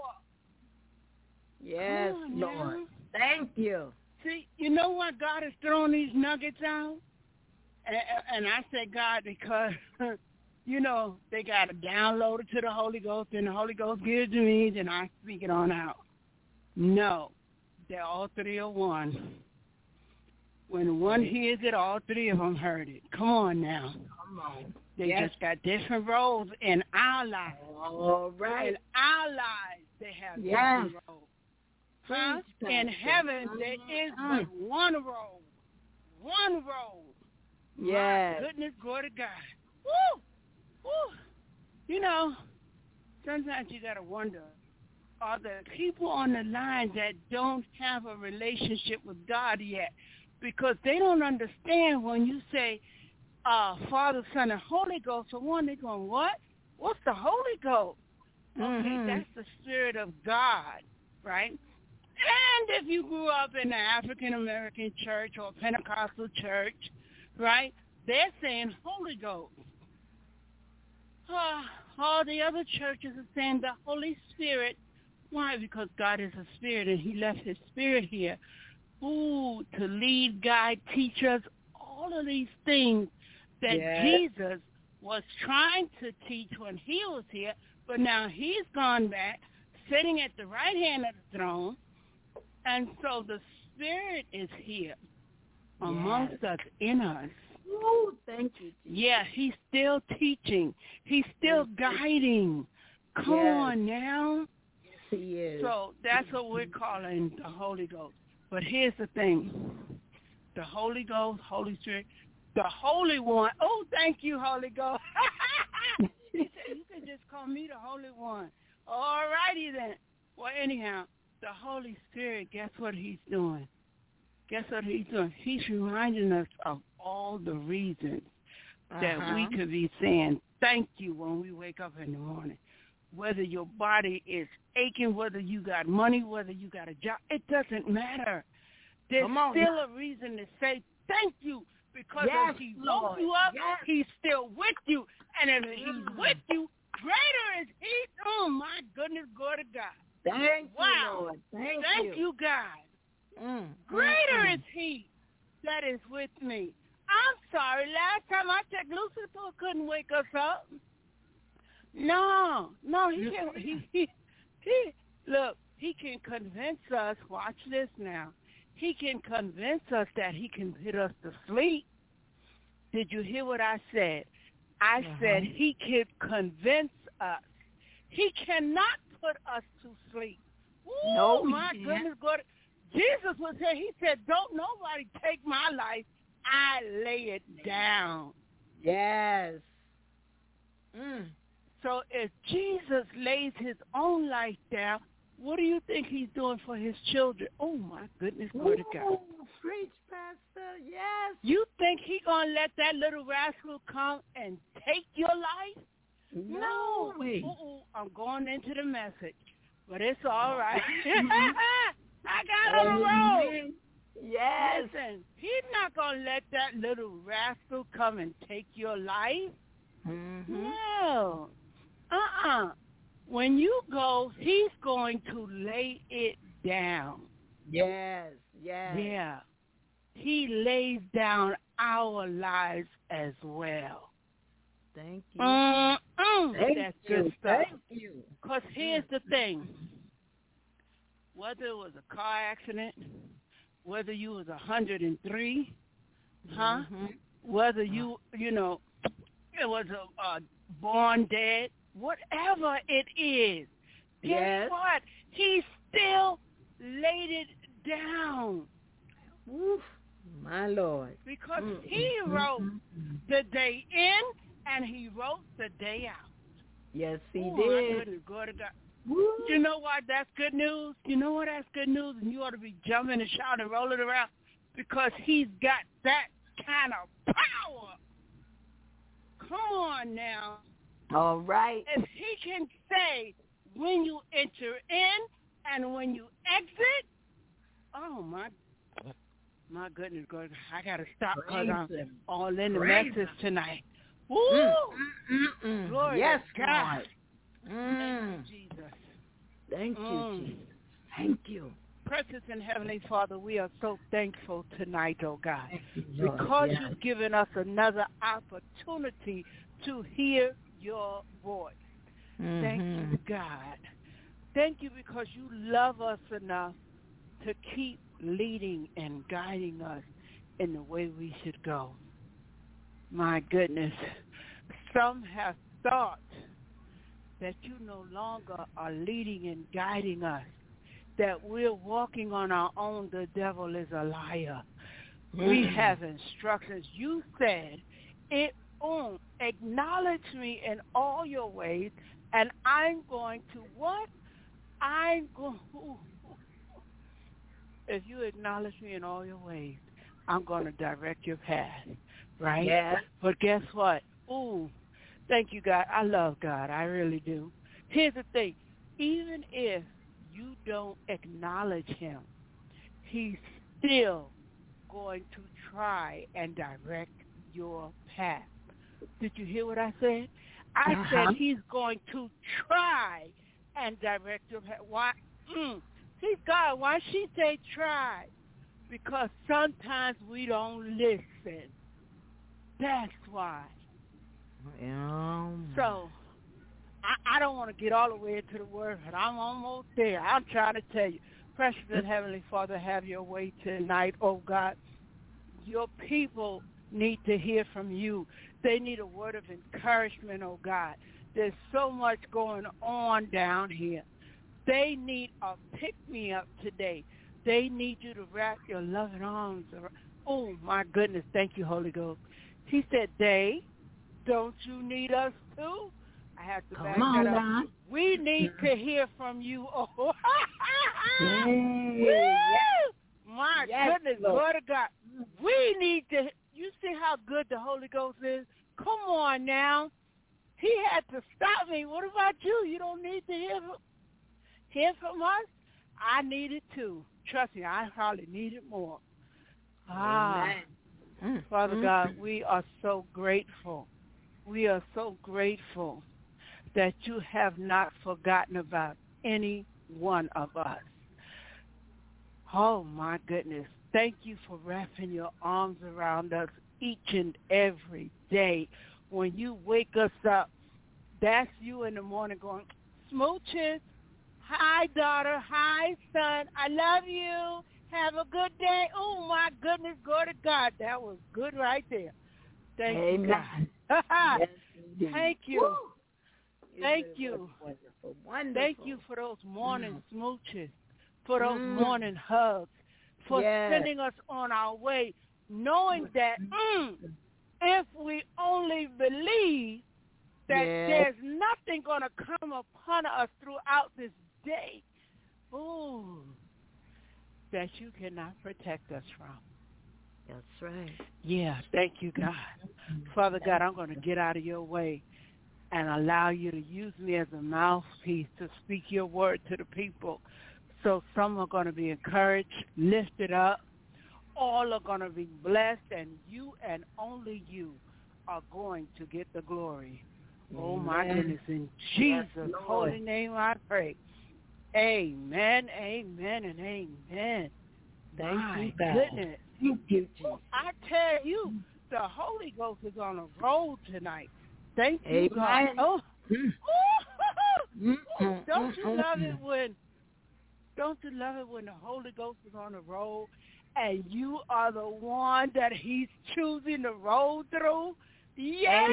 Yes, Lord. Thank you. See, you know what? God is throwing these nuggets out. And I say God because you know, they got to download it to the Holy Ghost, and the Holy Ghost gives it to me, then I speak it on out. No, they're all three are one. When one hears it, all three of them heard it. Come on now. Come on. They just got different roles in our lives. All right. In our lives, they have different roles. Huh? In heaven, there is but one role. One role. Yes. My goodness, glory to God. Woo! Woo! You know, sometimes you got to wonder, are there people on the line that don't have a relationship with God yet? Because they don't understand when you say Father, Son, and Holy Ghost. For one, they're going, what? What's the Holy Ghost? Okay, that's the Spirit of God, right? And if you grew up in the African-American church or Pentecostal church, right, they're saying Holy Ghost. All the other churches are saying the Holy Spirit. Why? Because God is a spirit, and he left his spirit here. To lead, guide, teach us, all of these things that Jesus was trying to teach when he was here, but now he's gone back, sitting at the right hand of the throne, and so the Spirit is here amongst us, in us. Oh, thank you, Jesus. Yeah, he's still teaching. He's still guiding. Come on now. Yes, he is. So that's what we're calling the Holy Ghost. But here's the thing. The Holy Ghost, Holy Spirit, the Holy One. Oh, thank you, Holy Ghost. He said, you can just call me the Holy One. All righty then. Well, anyhow, the Holy Spirit, guess what he's doing? Guess what he's doing? He's reminding us of all the reasons that we could be saying thank you when we wake up in the morning. Whether your body is aching, whether you got money, whether you got a job, it doesn't matter. There's still a reason to say thank you, because if he woke you up, he's still with you. And if he's with you, greater is he. Oh, my goodness, glory to God. Thank you, Lord. Thank you, God. Greater is he that is with me. I'm sorry. Last time I checked, Lucifer couldn't wake us up. No, he can't. He look, he can convince us. Watch this now. He can convince us that he can put us to sleep. Did you hear what I said? I said he can convince us. He cannot put us to sleep. Ooh, no, my goodness, God. Jesus was here. He said, don't nobody take my life. I lay it down. Yes. So if Jesus lays his own life down, what do you think he's doing for his children? Oh, my goodness, glory to God. Preach, Pastor, yes. You think he's going to let that little rascal come and take your life? No. I'm going into the message, but it's all right. I got on the road. Yes. Listen, he's not going to let that little rascal come and take your life. No. When you go, he's going to lay it down. Yes. Yeah. He lays down our lives as well. Thank you. That's good stuff. Thank you. Because here's the thing. Whether it was a car accident, whether you was 103, whether you know, it was a born dead, whatever it is, guess what? He still laid it down. Oof, my Lord. Because he wrote the day in and he wrote the day out. Yes, he did. My goodness, God to God. You know what? That's good news. You know what? That's good news. And you ought to be jumping and shouting and rolling around because he's got that kind of power. Come on now. All right. If he can say when you enter in and when you exit, oh, my goodness, God, I got to stop because I'm all in the message tonight. Woo! Glory to God. Thank you, Jesus. Thank you, Jesus. Thank you. Precious and Heavenly Father, we are so thankful tonight, oh God, because you've given us another opportunity to hear your voice. Thank you, God. Thank you because you love us enough to keep leading and guiding us in the way we should go. My goodness. Some have thought that you no longer are leading and guiding us, that we're walking on our own. The devil is a liar. We have instructions. You said, acknowledge me in all your ways, and I'm going to what? If you acknowledge me in all your ways, I'm going to direct your path, right? Yes. But guess what? Thank you, God. I love God. I really do. Here's the thing. Even if you don't acknowledge him, he's still going to try and direct your path. Did you hear what I said? I said he's going to try and direct your path. Why? See, God, why she say try? Because sometimes we don't listen. That's why. So, I don't want to get all the way into the word, but I'm almost there. I'm trying to tell you. Precious and Heavenly Father, have your way tonight, oh God. Your people need to hear from you. They need a word of encouragement, oh God. There's so much going on down here. They need a pick-me-up today. They need you to wrap your loving arms around. Oh, my goodness. Thank you, Holy Ghost. He said, don't you need us too? I have to back that up. On. We need to hear from you. Oh, my goodness, Lord of God. We need to, you see how good the Holy Ghost is? Come on now. He had to stop me. What about you? You don't need to hear from us? I need it too. Trust me, I probably need it more. Father God, we are so grateful. We are so grateful that you have not forgotten about any one of us. Oh, my goodness. Thank you for wrapping your arms around us each and every day. When you wake us up, that's you in the morning going, smooches. Hi, daughter. Hi, son. I love you. Have a good day. Oh, my goodness. Glory to God. That was good right there. Thank you, God. Yes, thank you. Woo. Thank you. Wonderful. Thank you for those morning smooches, for those morning hugs, for sending us on our way, knowing that if we only believe that there's nothing going to come upon us throughout this day, that you cannot protect us from. That's right. Yeah, thank you, God. Father God, I'm going to get out of your way and allow you to use me as a mouthpiece to speak your word to the people. So some are going to be encouraged, lifted up. All are going to be blessed, and you and only you are going to get the glory. Oh, my goodness. In Jesus' holy name I pray. Amen, amen, and amen. Thank you, God. Goodness. Thank you, Jesus. I tell you, the Holy Ghost is on a roll tonight. Thank you, God. Oh, don't you love it when the Holy Ghost is on a roll and you are the one that he's choosing to roll through? Yeah.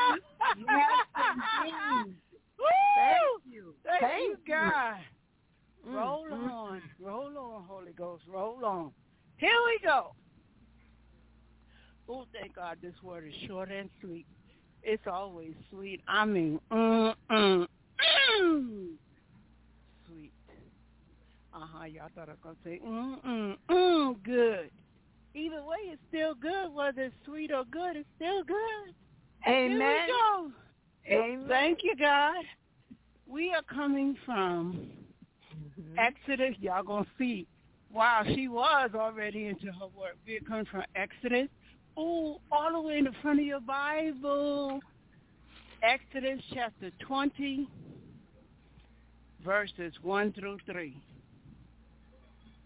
Yes, indeed. Thank you. Thank you, God. Roll on, Holy Ghost, roll on. Here we go. Oh, thank God this word is short and sweet. It's always sweet. I mean, sweet. Y'all thought I was going to say, good. Either way, it's still good. Whether it's sweet or good, it's still good. Amen. Here we go. Amen. Thank you, God. We are coming from Exodus. Y'all going to see. Wow, she was already into her work. We are coming from Exodus. All the way in the front of your Bible. Exodus chapter 20, verses 1 through 3.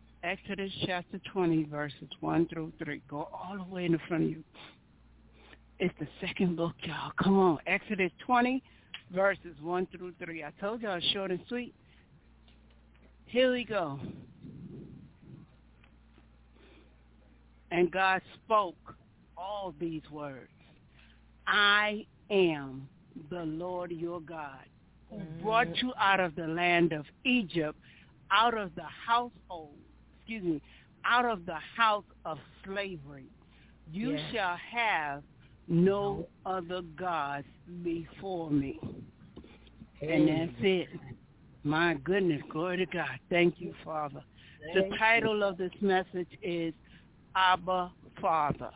Exodus chapter 20, verses 1 through 3. Go all the way in the front of you. It's the second book, y'all. Come on. Exodus 20, verses 1 through 3. I told y'all it's short and sweet. Here we go. And God spoke all these words. I am the Lord your God, who brought you out of the land of Egypt, out of the house of slavery. You shall have no other gods before me. And that's it. My goodness, glory to God. Thank you, Father. The title of this message is Abba, Father.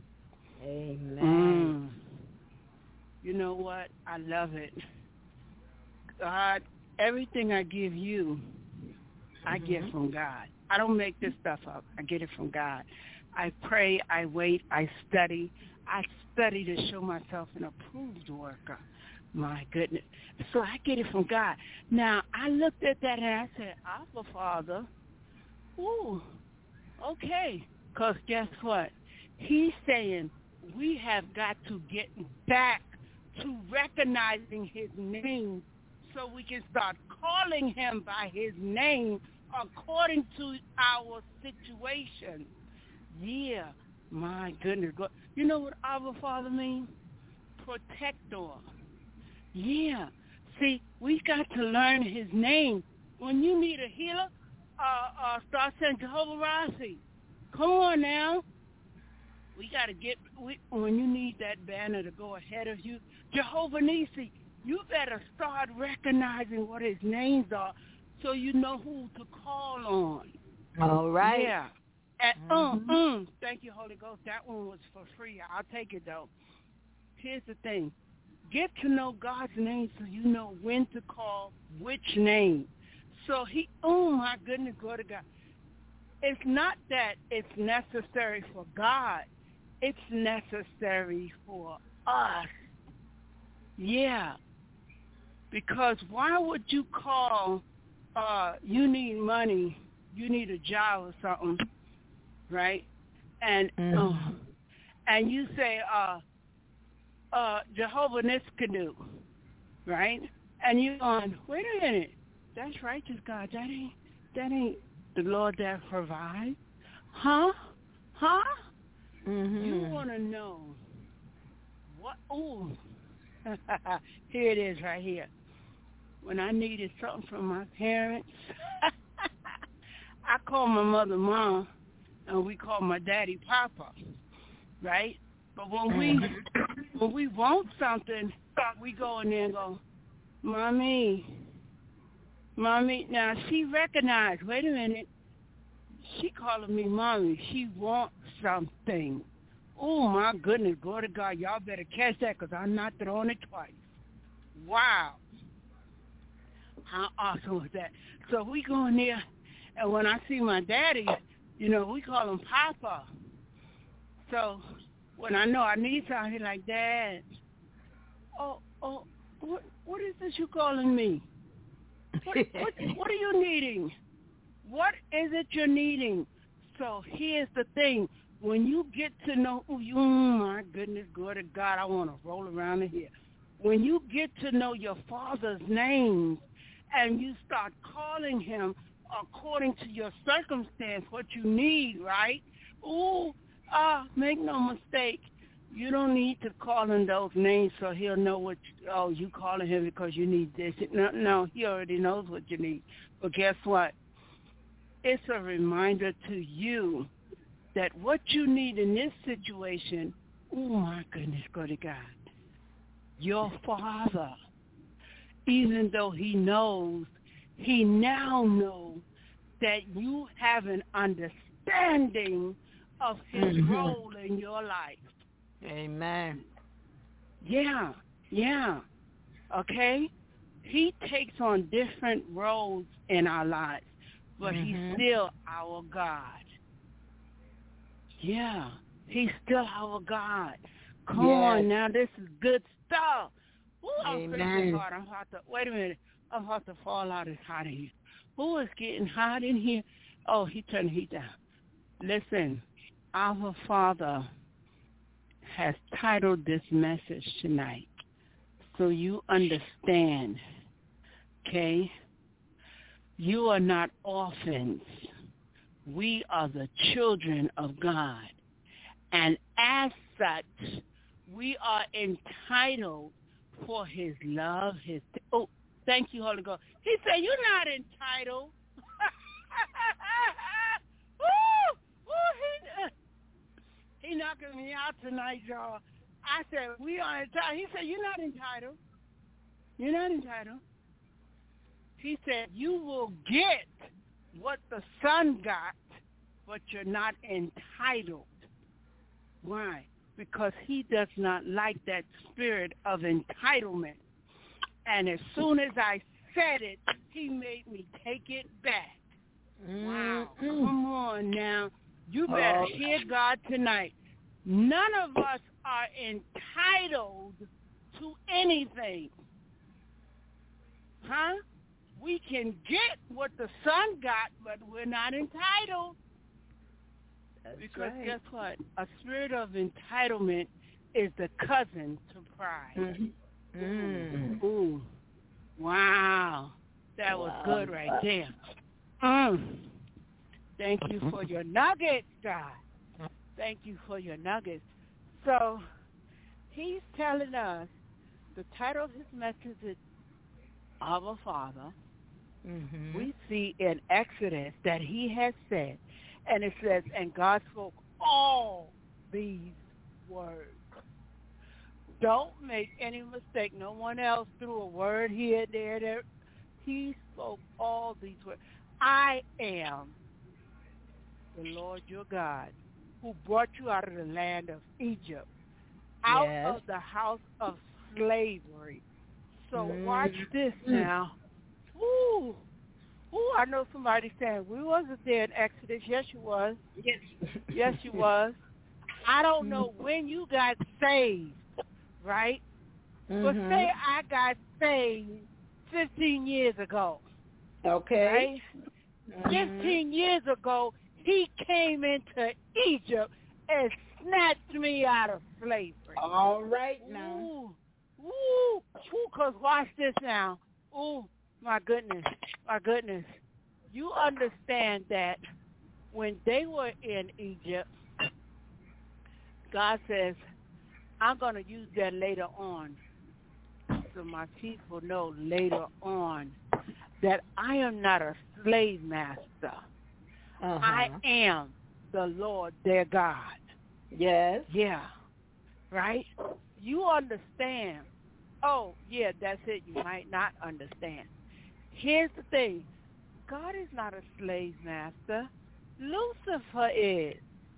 Amen. You know what? I love it. God, everything I give you, I get from God. I don't make this stuff up. I get it from God. I pray, I wait, I study. I study to show myself an approved worker. My goodness. So I get it from God. Now, I looked at that and I said, Abba, Father. Ooh, okay. Because guess what? He's saying we have got to get back to recognizing his name so we can start calling him by his name according to our situation. Yeah, my goodness. You know what Abba Father means? Protector. Yeah. See, we got to learn his name. When you need a healer, start saying Jehovah Rapha. Come on now. We got to when you need that banner to go ahead of you, Jehovah Nissi, you better start recognizing what his names are so you know who to call on. All right. Yeah. Thank you, Holy Ghost. That one was for free. I'll take it, though. Here's the thing. Get to know God's name so you know when to call which name. So my goodness, glory to God. It's not that it's necessary for God. It's necessary for us. Yeah. Because why would you call, you need money, you need a job or something, right? And and you say, Jehovah Niskanu, right? And you're going, wait a minute, that's righteous God. That ain't the Lord that provides. Huh? You want to know what? Ooh. Here it is right here. When I needed something from my parents, I called my mother Mom, and we called my daddy Papa, right? But when we want something, we go in there and go, Mommy. Now, she recognized, wait a minute, she calling me Mommy. She wants something. Oh, my goodness, glory to God. Y'all better catch that because I'm not throwing it twice. Wow. How awesome was that? So we go in there, and when I see my daddy, we call him Papa. So when I know I need something, he's like, Dad, what is this you calling me? What are you needing? What is it you're needing? So here's the thing. When you get to know, my goodness, glory to God, I want to roll around in here. When you get to know your Father's name and you start calling him according to your circumstance, what you need, right? Make no mistake. You don't need to call him those names so he'll know you calling him because you need this. No, he already knows what you need. But guess what? It's a reminder to you that what you need in this situation, my goodness, go to God. Your Father, even though he now knows that you have an understanding of his role in your life. Amen. Yeah. Okay? He takes on different roles in our lives, but he's still our God. Yeah, he's still our God. Come on now, this is good stuff. I'm freezing hard. Wait a minute. I'm about to fall out. It's hot in here. It's getting hot in here. He turned the heat down. Listen, our Father has titled this message tonight so you understand, okay? You are not orphans. We are the children of God. And as such, we are entitled for his love, oh, thank you, Holy Ghost. He said, you're not entitled. He knocking me out tonight, y'all. I said, we are entitled. He said, you're not entitled. You're not entitled. He said, you will get what the Son got, but you're not entitled. Why? Because he does not like that spirit of entitlement. And as soon as I said it, he made me take it back. Wow. Come on now. You better hear God tonight. None of us are entitled to anything. Huh? We can get what the Son got, but we're not entitled. That's because right. Guess what? A spirit of entitlement is the cousin to pride. Mm-hmm. Ooh. Wow. That was good right there. Thank you for your nuggets, God. Thank you for your nuggets. So he's telling us, the title of his message is Our Father. Mm-hmm. We see in Exodus that he has said, and it says, and God spoke all these words. Don't make any mistake. No one else threw a word here, there. He spoke all these words. I am the Lord your God, who brought you out of the land of Egypt, out of the house of slavery. So watch this now. Ooh, I know somebody saying, we wasn't there in Exodus. Yes, you was. Yes, you was. I don't know when you got saved, right? But say I got saved 15 years ago. Okay. Right? 15 years ago, he came into Egypt and snatched me out of slavery. All right now. Ooh, because watch this now. Ooh, my goodness. You understand that when they were in Egypt, God says, I'm going to use that later on so my people know later on that I am not a slave master. I am the Lord their God. Yes. Yeah. Right? You understand. Oh, yeah, that's it. You might not understand. Here's the thing. God is not a slave master. Lucifer is.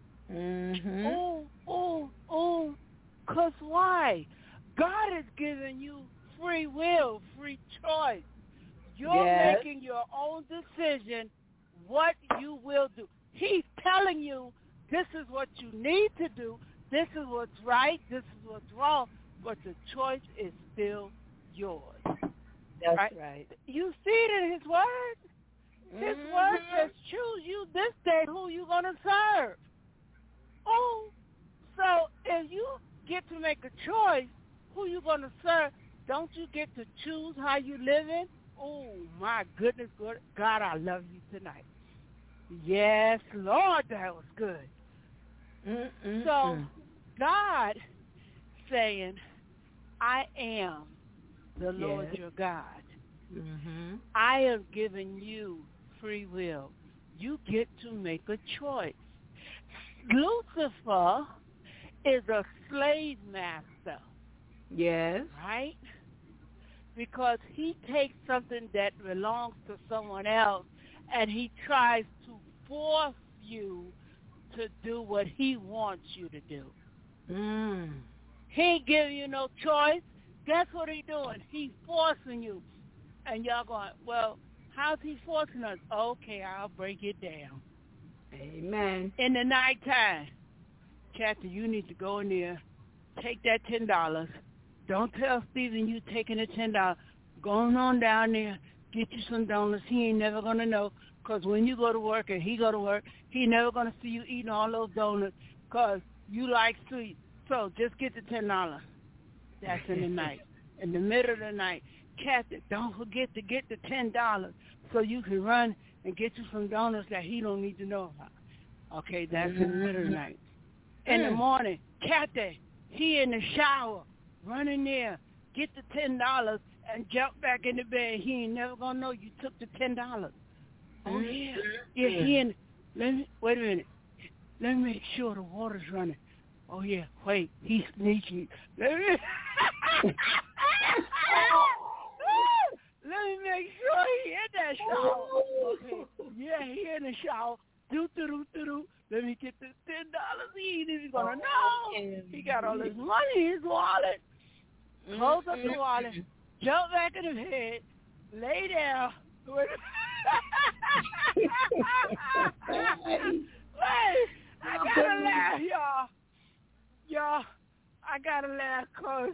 Because why? God has given you free will, free choice. You're making your own decision what you will do. He's telling you this is what you need to do. This is what's right. This is what's wrong. But the choice is still yours. That's right. You see it in his word. His word says, choose you this day who you're going to serve. Oh, so if you get to make a choice who you're going to serve, don't you get to choose how you live in? Oh, my goodness, God, I love you tonight. Yes, Lord, that was good. So God saying, I am the Lord your God. I have given you free will. You get to make a choice. Lucifer is a slave master. Yes. Right? Because he takes something that belongs to someone else and he tries to force you to do what he wants you to do. He ain't giving you no choice. Guess what he's doing? He's forcing you. And y'all going, well, how's he forcing us? Okay, I'll break it down. Amen. In the nighttime, Kathy, you need to go in there, take that $10. Don't tell Stephen you taking the $10. Going on down there, get you some donuts. He ain't never going to know, because when you go to work and he go to work, he never going to see you eating all those donuts because you like sweet. Also, just get the $10. That's in the night. In the middle of the night. Captain, don't forget to get the $10 so you can run and get you some donuts that he don't need to know about. Okay, that's in the middle of the night. In the morning, Captain, he in the shower, run in there, get the $10 and jump back in the bed. He ain't never gonna know you took the $10. Oh yeah, he in. Wait a minute. Let me make sure the water's running. Oh yeah, wait, he's sneaky. Let me make sure he in that shower. Okay, yeah, he in the shower. Do. Let me get the $10. He ain't even gonna know. He got all his money in his wallet. Close up the wallet. Jump back in the bed. Lay down. Wait, I gotta laugh, y'all. Y'all, I gotta laugh because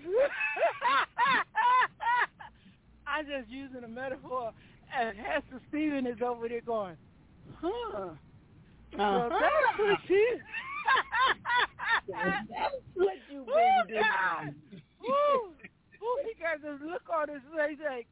I'm just using a metaphor, and Pastor Stephen is over there going, So that's what she... That's what you've been doing. He got this look on his face like,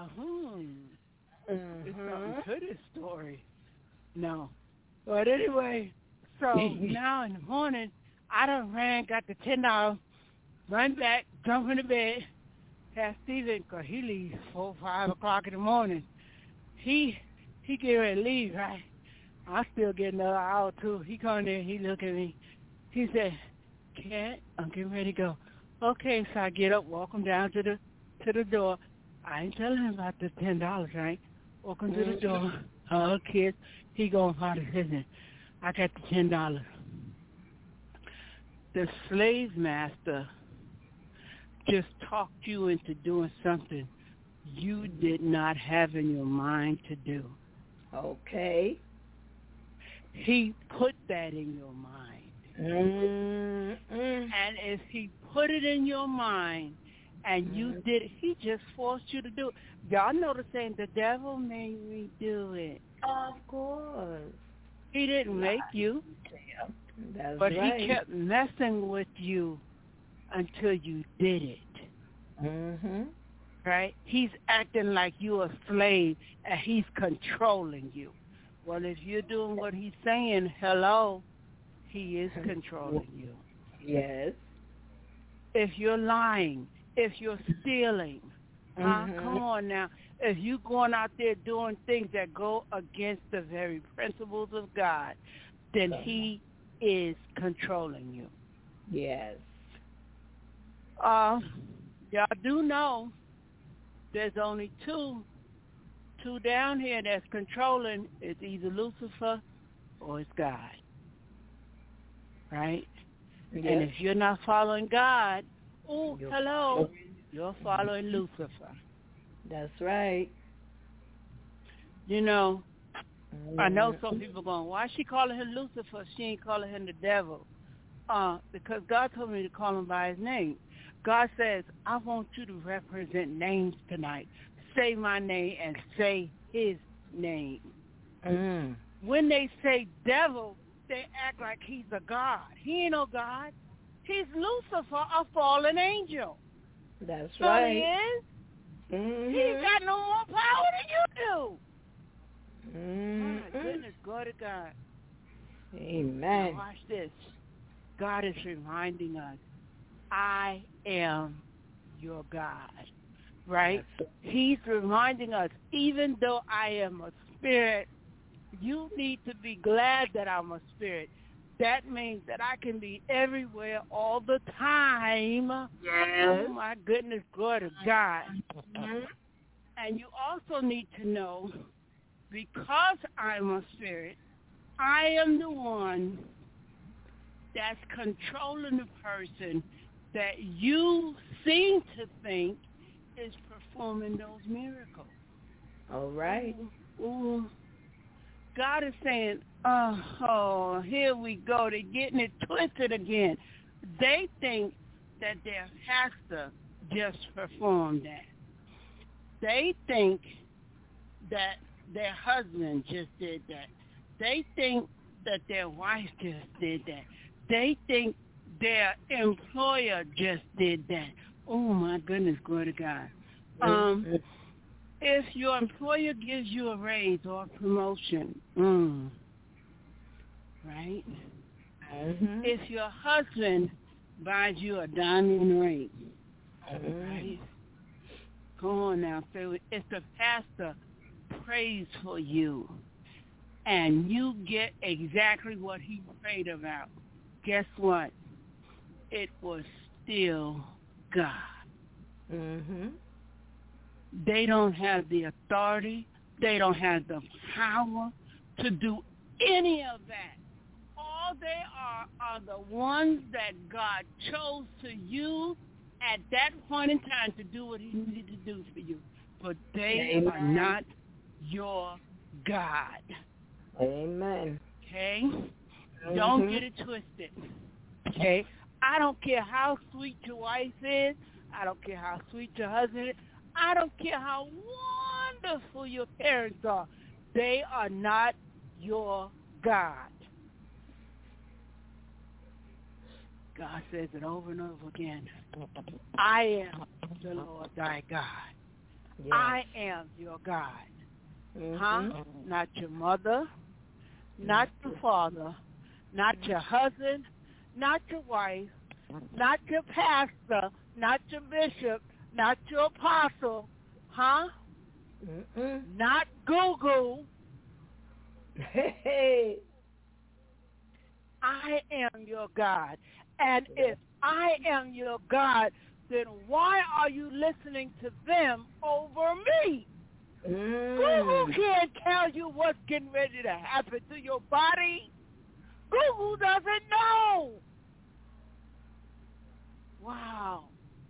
It's something to this story. No. But anyway, so now in the morning, I done ran, got the $10, run back, jump in the bed, have Stephen, because he leaves 4, 5 o'clock in the morning. He get ready to leave, right? I still get another hour, too. He come there, he look at me. He said, Cat, I'm getting ready to go. Okay, so I get up, walk him down to the door. I ain't telling him about the $10, right? Walk him to the door, hug, kiss. He going to find his. I got the $10. The slave master just talked you into doing something you did not have in your mind to do. Okay. He put that in your mind. And if he put it in your mind and you did it, he just forced you to do it. Y'all know the saying, the devil made me do it. Of course. He didn't make you. That's but right. He kept messing with you until you did it. Right? He's acting like you're a slave and he's controlling you. Well, if you're doing what he's saying, hello, he is controlling you. Yes. If you're lying, if you're stealing, come on now. If you're going out there doing things that go against the very principles of God, then he is controlling you. Yes. Y'all do know there's only two down here that's controlling. It's either Lucifer or it's God. Right? Yes. And if you're not following God, you're following Lucifer. That's right. You know, I know some people going, why is she calling him Lucifer? She ain't calling him the devil. Because God told me to call him by his name. God says, I want you to represent names tonight. Say my name and say his name. When they say devil, they act like he's a god. He ain't no god. He's Lucifer, a fallen angel. That's so right. He is. He's got no more power than you do. My goodness, glory to God. Amen. Now watch this. God is reminding us, I am your God. Right? He's reminding us, even though I am a spirit, you need to be glad that I'm a spirit. That means that I can be everywhere all the time. Yes. Oh, my goodness, glory to God. And you also need to know, because I'm a spirit, I am the one that's controlling the person that you seem to think is performing those miracles. All right. God is saying, oh, here we go. They're getting it twisted again. They think that their pastor just performed that. They think that their husband just did that. They think that their wife just did that. They think their employer just did that. Oh, my goodness, glory to God. If your employer gives you a raise or a promotion, right? Mm-hmm. If your husband buys you a diamond ring, right? Go on now. So if the pastor prays for you and you get exactly what he prayed about, guess what? It was still God. Mm-hmm. They don't have the authority. They don't have the power to do any of that. All they are the ones that God chose to use at that point in time to do what he needed to do for you. But they are not your God. Amen. Okay? Don't get it twisted. Okay? I don't care how sweet your wife is. I don't care how sweet your husband is. I don't care how wonderful your parents are. They are not your God. God says it over and over again. I am the Lord thy God. Yes. I am your God. Not your mother, not your father, not your husband, not your wife, not your pastor, not your bishop, not your apostle, not Google. Hey. I am your God. And if I am your God, then why are you listening to them over me? Google can't tell you what's getting ready to happen to your body. Google doesn't know. Wow.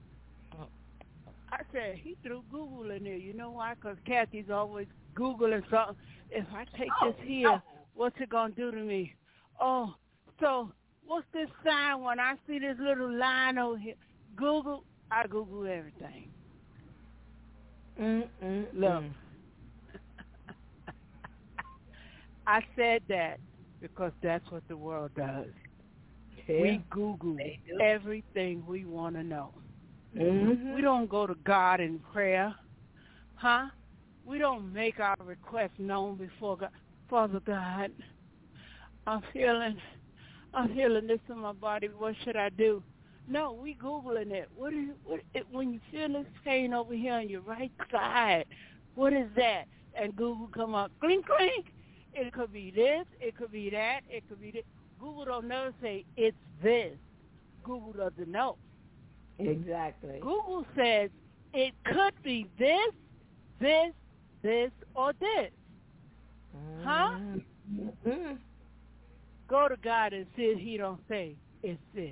I said, he threw Google in there. You know why? Because Kathy's always Googling something. If I take this here, what's it going to do to me? Oh, so what's this sign when I see this little line over here? Google, I Google everything. Look, I said that because that's what the world does. Yeah. We Google everything we want to know. We don't go to God in prayer. We don't make our requests known before God. Father God, I'm feeling this in my body. What should I do? No, we Googling it. When you feel this pain over here on your right side, what is that? And Google come up, clink, clink. It could be this. It could be that. It could be this. Google don't never say it's this. Google doesn't know. Exactly. Google says it could be this, this, this, or this. Go to God and see if he don't say it's this.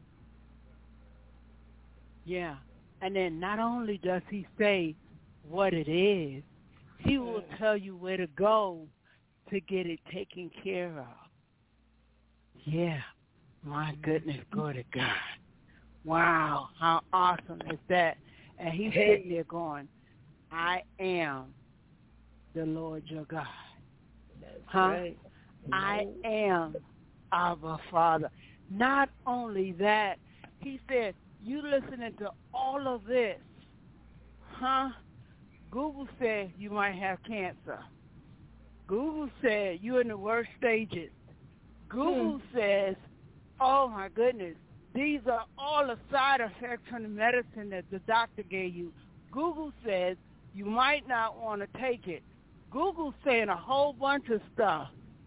Yeah. And then not only does he say what it is, he will tell you where to go to get it taken care of. Yeah. My goodness, go to God. Wow, how awesome is that? And he's sitting there going, I am the Lord your God. That's right. I am our Father. Not only that, he said, you listening to all of this, Google said you might have cancer. Google said you're in the worst stages. Google says, oh my goodness, these are all the side effects from the medicine that the doctor gave you. Google says you might not want to take it. Google's saying a whole bunch of stuff.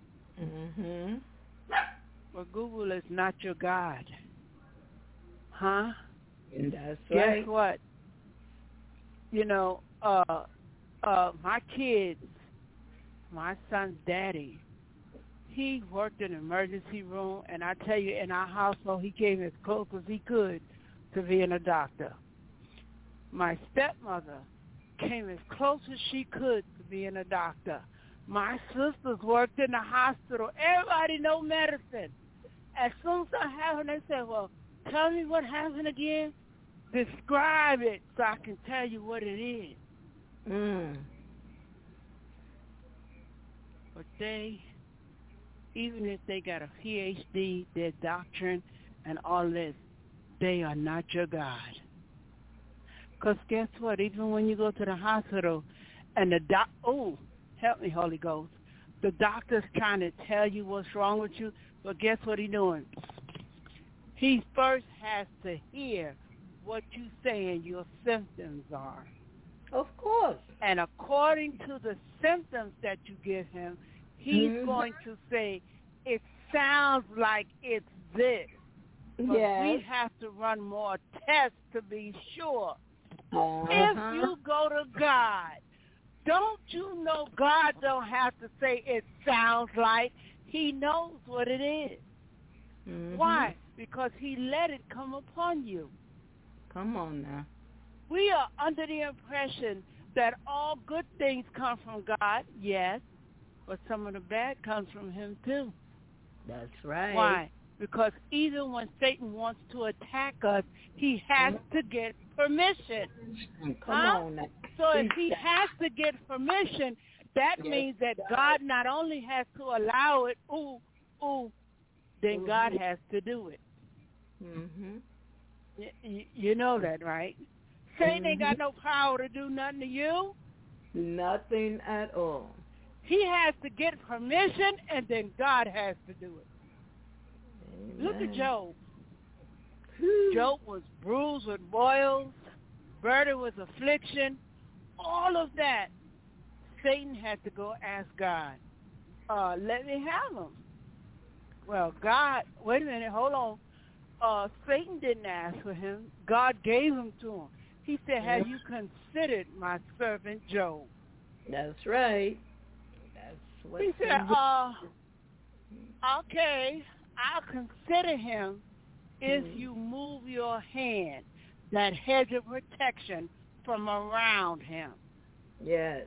But Google is not your God. That's Guess right. what? You know, my kids, my son's daddy, he worked in an emergency room, and I tell you, in our household, he came as close as he could to being a doctor. My stepmother came as close as she could to being a doctor. My sisters worked in the hospital. Everybody know medicine. As soon as I happened, they said, well, tell me what happened again. Describe it so I can tell you what it is. But they, even if they got a PhD, their doctrine, and all this, they are not your God. Because guess what? Even when you go to the hospital and help me, Holy Ghost. The doctor's trying to tell you what's wrong with you, but guess what he's doing? He first has to hear what you saying your symptoms are. Of course. And according to the symptoms that you give him, he's going to say, it sounds like it's this. But we have to run more tests to be sure. If you go to God, don't you know God don't have to say it sounds like. He knows what it is. Why? Because he let it come upon you. Come on now. We are under the impression that all good things come from God, yes, but some of the bad comes from him too. That's right. Why? Because even when Satan wants to attack us, he has to get permission. Come on now. So if he has to get permission, that means that God not only has to allow it, then God has to do it. You know that, right? Satan ain't got no power to do nothing to you. Nothing at all. He has to get permission, and then God has to do it. Amen. Look at Job. Job was bruised with boils, burdened with affliction, all of that. Satan had to go ask God, let me have him. Well, God, wait a minute, hold on. Satan didn't ask for him. God gave him to him. He said, have you considered my servant Job? That's right. That's what he said, okay, I'll consider him if you move your hand, that hedge of protection from around him. Yes.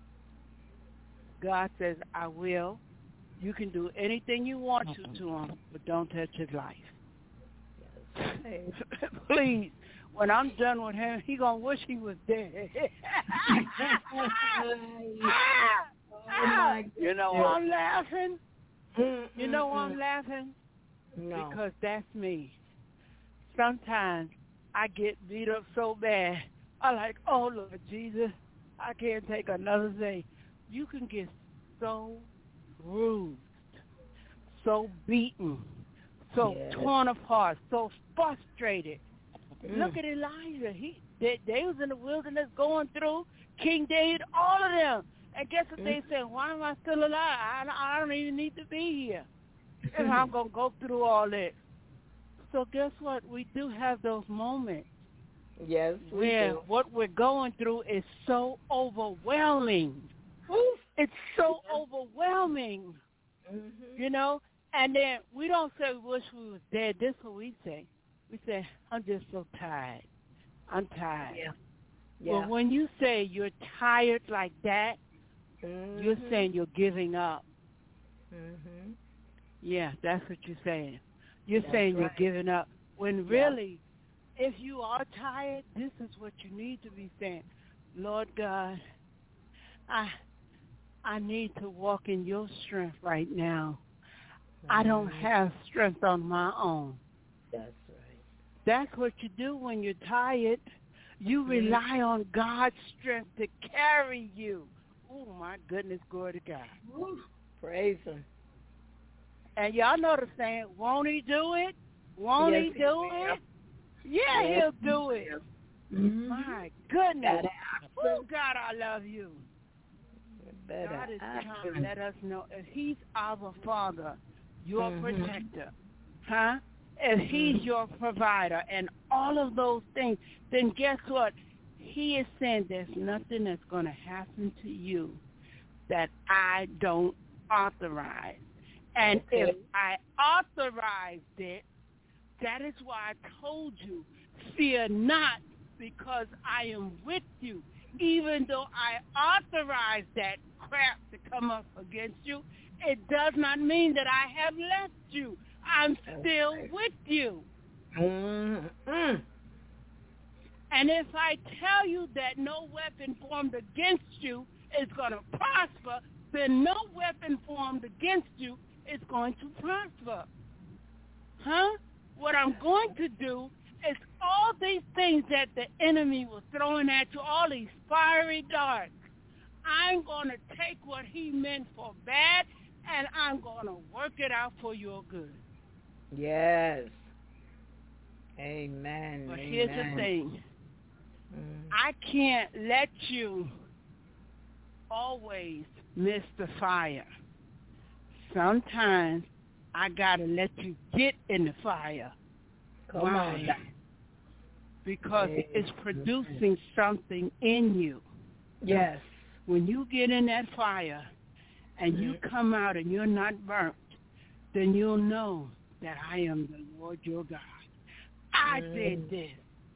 God says, I will. You can do anything you want to him, but don't touch his life. Yes. Please. When I'm done with him, he gonna wish he was dead. You know why I'm laughing? You know why I'm laughing? No. Because that's me. Sometimes I get beat up so bad. I'm like, oh, Lord Jesus, I can't take another day. You can get so bruised, so beaten, so torn apart, so frustrated. Look at Elijah. They was in the wilderness going through, King David, all of them. And guess what they said? Why am I still alive? I don't even need to be here if I'm going to go through all this. So guess what? We do have those moments. Yes, where what we're going through is so overwhelming. It's so overwhelming, you know? And then we don't say we wish we was dead. This is what we say. We say, I'm just so tired. I'm tired. Yeah. Well, when you say you're tired like that, you're saying you're giving up. Yeah, that's what you're saying. You're saying you're giving up. When really, if you are tired, this is what you need to be saying. Lord God, I need to walk in your strength right now. I don't have strength on my own. That's right. That's what you do when you're tired. You rely on God's strength to carry you. Oh, my goodness, glory to God. Praise him. And y'all know the saying, won't he do it? Won't he do it? Yeah, he'll do it. My goodness. Oh, God, I love you. God is trying to let us know if he's our Father, your protector, if he's your provider and all of those things, then guess what? He is saying there's nothing that's going to happen to you that I don't authorize. And if I authorized it, that is why I told you, fear not, because I am with you. Even though I authorized that crap to come up against you, it does not mean that I have left you. I'm still with you. And if I tell you that no weapon formed against you is going to prosper, then no weapon formed against you is going to prosper. What I'm I'm going to do is all these things that the enemy was throwing at you, all these fiery darts, I'm going to take what he meant for bad, and I'm going to work it out for your good. Yes. Amen. But Amen. here's the thing. I can't let you always miss the fire. Sometimes I got to let you get in the fire. Come on. Because it's producing something in you. Yes. When you get in that fire and you come out and you're not burnt, then you'll know that I am the Lord your God. I did this.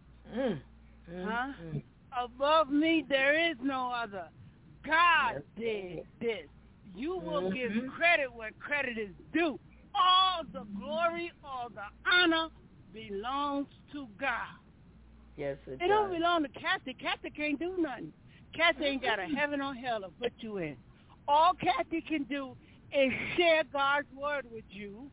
Above me there is no other. God did this. You will give credit where credit is due. All the glory, all the honor belongs to God. Yes, it don't belong to Kathy. Kathy can't do nothing. Kathy ain't got a heaven or hell to put you in. All Kathy can do is share God's word with you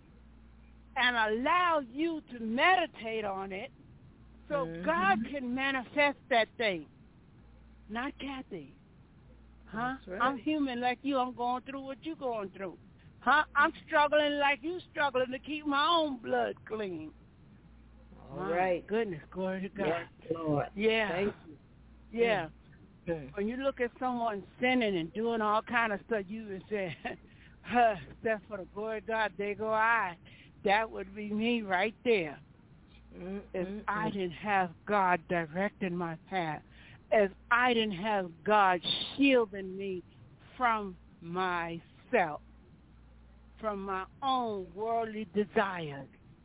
and allow you to meditate on it so God can manifest that thing. Not Kathy. Right. I'm human like you. I'm going through what you're going through. I'm struggling like you struggling to keep my own blood clean. All right. Goodness, glory to God. Yes, Lord. Yeah. Thank you. Yeah. When you look at someone sinning and doing all kind of stuff, you would say, except for the glory of God, there go I. That would be me right there. If I didn't have God directing my path, if I didn't have God shielding me from myself, from my own worldly desires,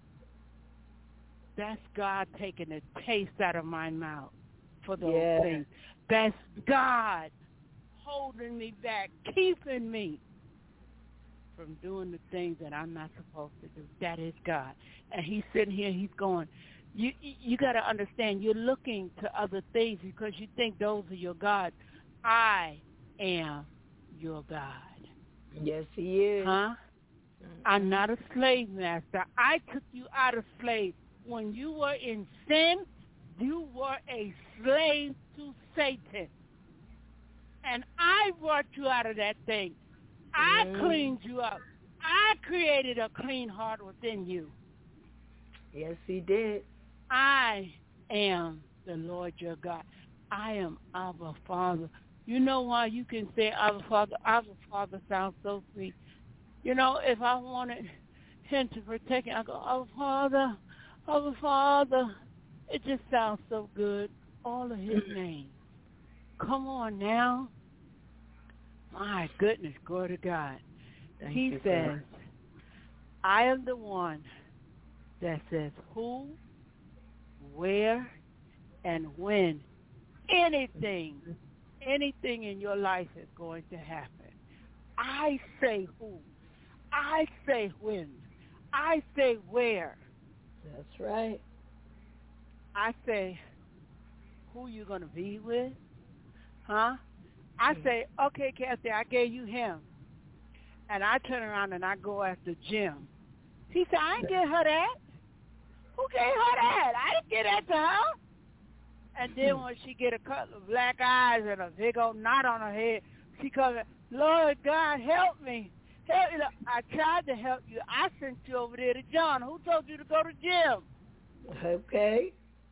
that's God taking the taste out of my mouth for those things. That's God holding me back, keeping me from doing the things that I'm not supposed to do. That is God. And he's sitting here, he's going, you got to understand, you're looking to other things because you think those are your gods. I am your God. Yes, he is. I'm not a slave master. I took you out of slave. When you were in sin, you were a slave to Satan. And I brought you out of that thing. I cleaned you up. I created a clean heart within you. Yes, he did. I am the Lord your God. I am Abba Father. You know why you can say Abba Father? Abba Father sounds so sweet. You know, if I wanted him to protect me, I go, Abba Father, Abba Father. It just sounds so good. All of his name. Come on now. My goodness, glory to God. He says, I am the one that says who, where, and when anything in your life is going to happen. I say who. I say when. I say where. That's right. I say who you going to be with. I say, okay, Kathy, I gave you him. And I turn around and I go after Jim. He said, I didn't get her that. Who gave her that? I didn't get that to her. And then when she get a couple of black eyes and a big old knot on her head, she comes, Lord God, help me. Help me. I tried to help you. I sent you over there to John. Who told you to go to Jim? Okay.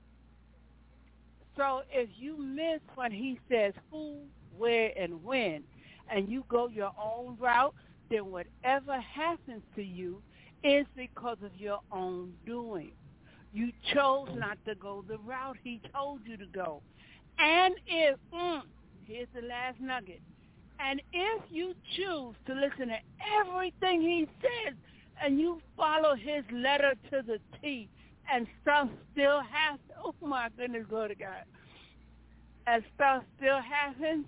So if you miss when he says who, where, and when, and you go your own route, then whatever happens to you is because of your own doing. You chose not to go the route he told you to go. And if, here's the last nugget, and if you choose to listen to everything he says and you follow his letter to the T and stuff still happens, oh my goodness, glory to God, and stuff still happens,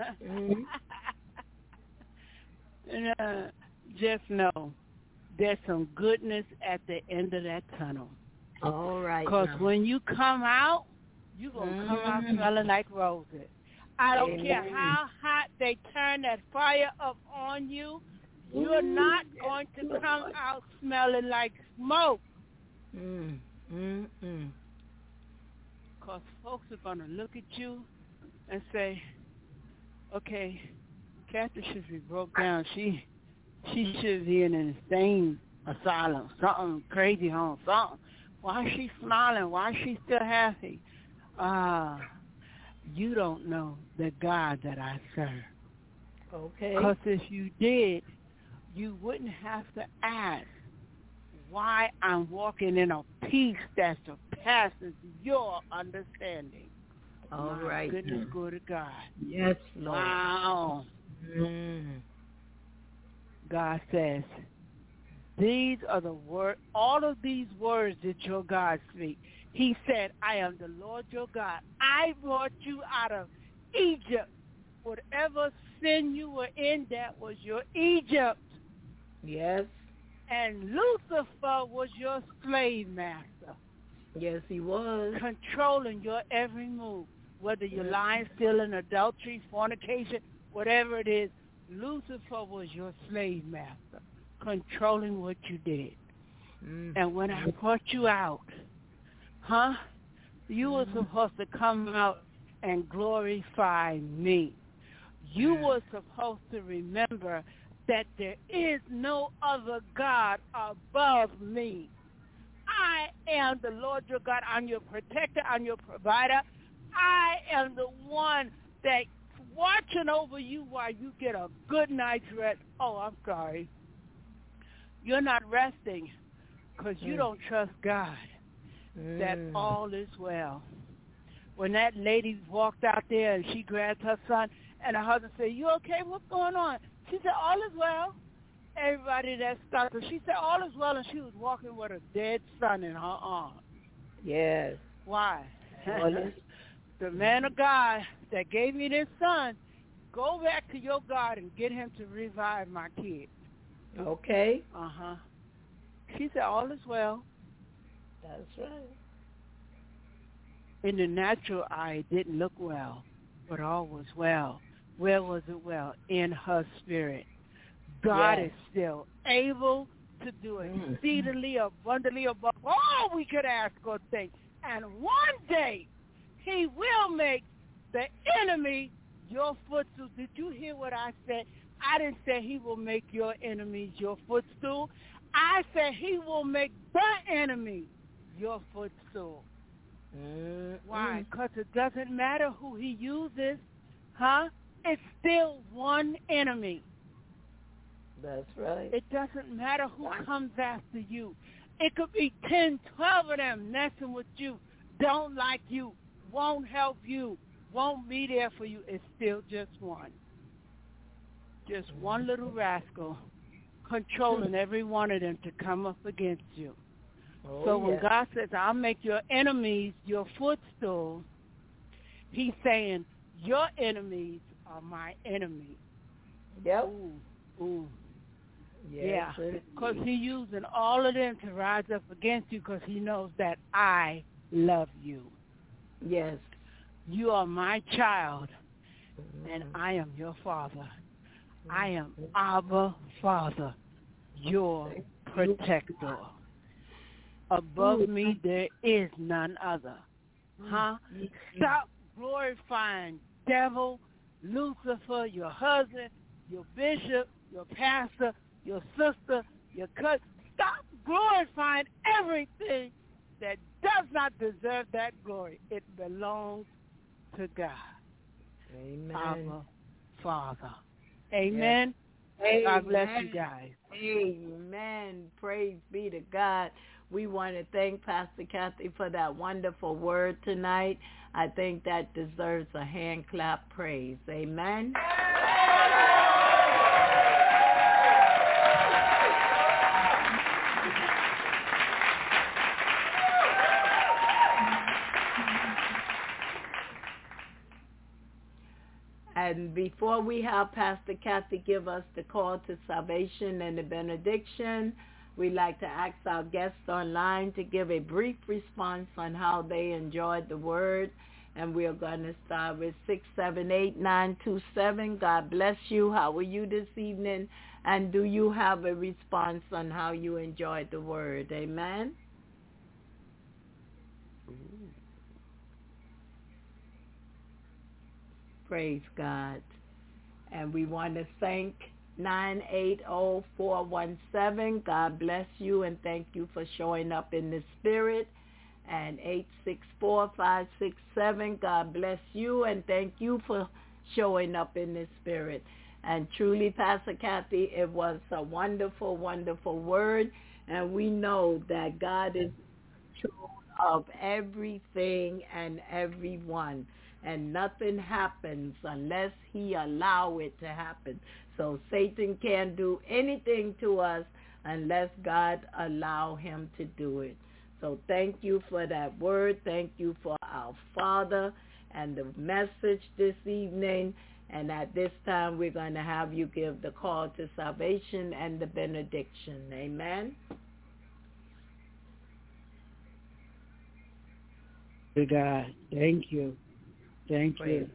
just know there's some goodness at the end of that tunnel. All right. Because when you come out, you're going to come out smelling like roses. I don't care how hot they turn that fire up on you, you're not going to come out smelling like smoke. Because folks are going to look at you and say, okay, Kathy should be broke down. She should be in an insane asylum, something crazy home, something. Why is she smiling? Why is she still happy? You don't know the God that I serve. Okay. Because if you did, you wouldn't have to ask why I'm walking in a peace that surpasses your understanding. All My right. goodness, good to God. Yes, Lord. Wow. God says, these are the words, all of these words that your God speaks. He said, I am the Lord your God. I brought you out of Egypt. Whatever sin you were in, that was your Egypt. Yes. And Lucifer was your slave master. Yes, he was. Controlling your every move. Whether you're lying, stealing, adultery, fornication, whatever it is, Lucifer was your slave master, controlling what you did. And when I brought you out, you were supposed to come out and glorify me. You were supposed to remember that there is no other God above me. I am the Lord your God. I'm your protector. I'm your provider. I am the one that's watching over you while you get a good night's rest. Oh, I'm sorry. You're not resting because you don't trust God that all is well. When that lady walked out there and she grabbed her son and her husband said, you okay? What's going on? She said, all is well. Everybody that stopped her, she said, all is well, and she was walking with a dead son in her arms. Yes. Why? The man of God that gave me this son, go back to your God and get him to revive my kid. Okay. She said, all is well. That's right. In the natural eye, it didn't look well, but all was well. Where was it well? In her spirit. God is still able to do exceedingly abundantly above all we could ask or think. And one day, he will make the enemy your footstool. Did you hear what I said? I didn't say he will make your enemies your footstool. I said he will make the enemy your footstool. Why? Because it doesn't matter who he uses, It's still one enemy. That's right. It doesn't matter who comes after you. It could be 10, 12 of them messing with you, don't like you, won't help you, won't be there for you. It's still just one. Just one little rascal controlling every one of them to come up against you. So when God says, I'll make your enemies your footstool, he's saying, your enemies are my enemies. Yep. Ooh. Yes, because he's using all of them to rise up against you because he knows that I love you. Yes. You are my child, and I am your father. I am Abba Father, your protector. Above me there is none other. Stop glorifying devil, Lucifer, your husband, your bishop, your pastor, your sister, your cousin. Stop glorifying everything that does not deserve that glory. It belongs to God. Amen. Abba Father. Amen. Yes. God bless you guys. Amen. Praise be to God. We want to thank Pastor Kathy for that wonderful word tonight. I think that deserves a hand clap praise. Amen. And before we have Pastor Kathy give us the call to salvation and the benediction, we'd like to ask our guests online to give a brief response on how they enjoyed the word. And we're going to start with 678-927. God bless you. How are you this evening? And do you have a response on how you enjoyed the word? Amen? Praise God. And we want to thank 980-417. God bless you and thank you for showing up in the spirit. And 864-567. God bless you and thank you for showing up in the spirit. And truly, Pastor Kathy, it was a wonderful, wonderful word. And we know that God is true of everything and everyone. And nothing happens unless he allow it to happen. So Satan can't do anything to us unless God allow him to do it. So thank you for that word. Thank you for our Father and the message this evening. And at this time, we're going to have you give the call to salvation and the benediction. Amen. To God, thank you. Thank you.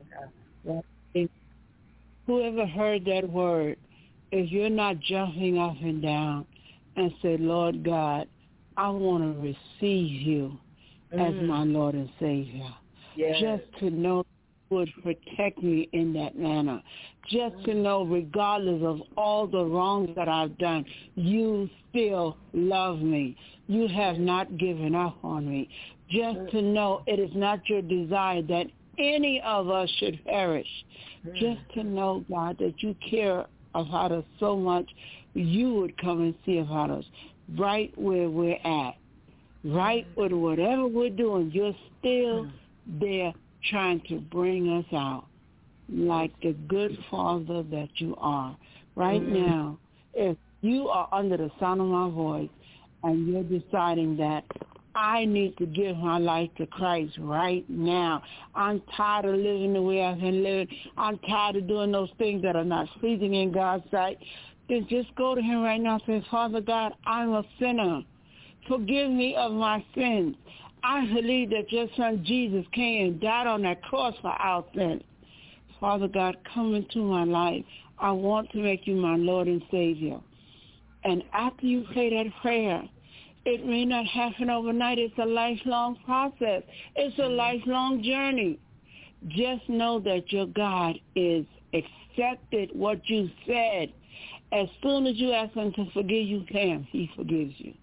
Whoever heard that word, if you're not jumping up and down and say, Lord God, I want to receive you as my Lord and Savior. Yes. Just to know you would protect me in that manner. Just to know, regardless of all the wrongs that I've done, you still love me. You have not given up on me. Just to know it is not your desire that any of us should perish. Just to know, God, that you care about us so much, you would come and see about us right where we're at. Right with whatever we're doing, you're still there trying to bring us out like the good Father that you are. Right now, if you are under the sound of my voice and you're deciding that I need to give my life to Christ right now. I'm tired of living the way I've been living. I'm tired of doing those things that are not pleasing in God's sight. Then just go to him right now and say, Father God, I'm a sinner. Forgive me of my sins. I believe that your son Jesus came and died on that cross for our sins. Father God, come into my life. I want to make you my Lord and Savior. And after you pray that prayer, it may not happen overnight. It's a lifelong process. It's a lifelong journey. Just know that your God is accepted what you said. As soon as you ask him to forgive you, he forgives you.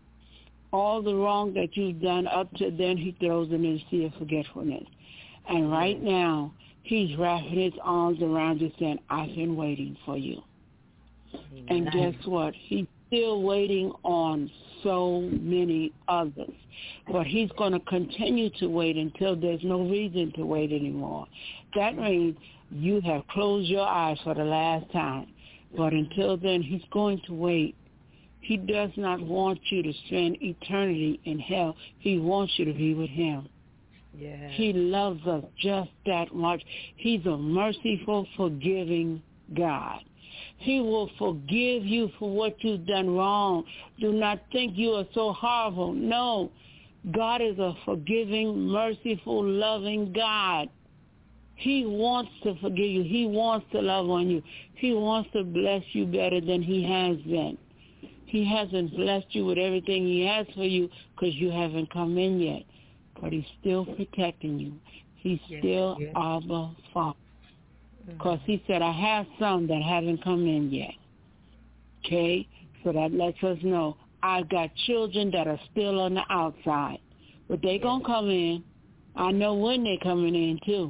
All the wrong that you've done up to then, he throws in the sea of forgetfulness. And right now, he's wrapping his arms around you saying, I've been waiting for you. And guess what? He's still waiting on so many others. But he's going to continue to wait until there's no reason to wait anymore. That means you have closed your eyes for the last time. But until then, he's going to wait. He does not want you to spend eternity in hell. He wants you to be with him. Yeah. He loves us just that much. He's a merciful, forgiving God. He will forgive you for what you've done wrong. Do not think you are so horrible. No, God is a forgiving, merciful, loving God. He wants to forgive you. He wants to love on you. He wants to bless you better than he has been. He hasn't blessed you with everything he has for you because you haven't come in yet. But he's still protecting you. He's still Abba Father. Because he said, I have some that haven't come in yet. Okay? So that lets us know I've got children that are still on the outside. But they're going to come in. I know when they're coming in, too.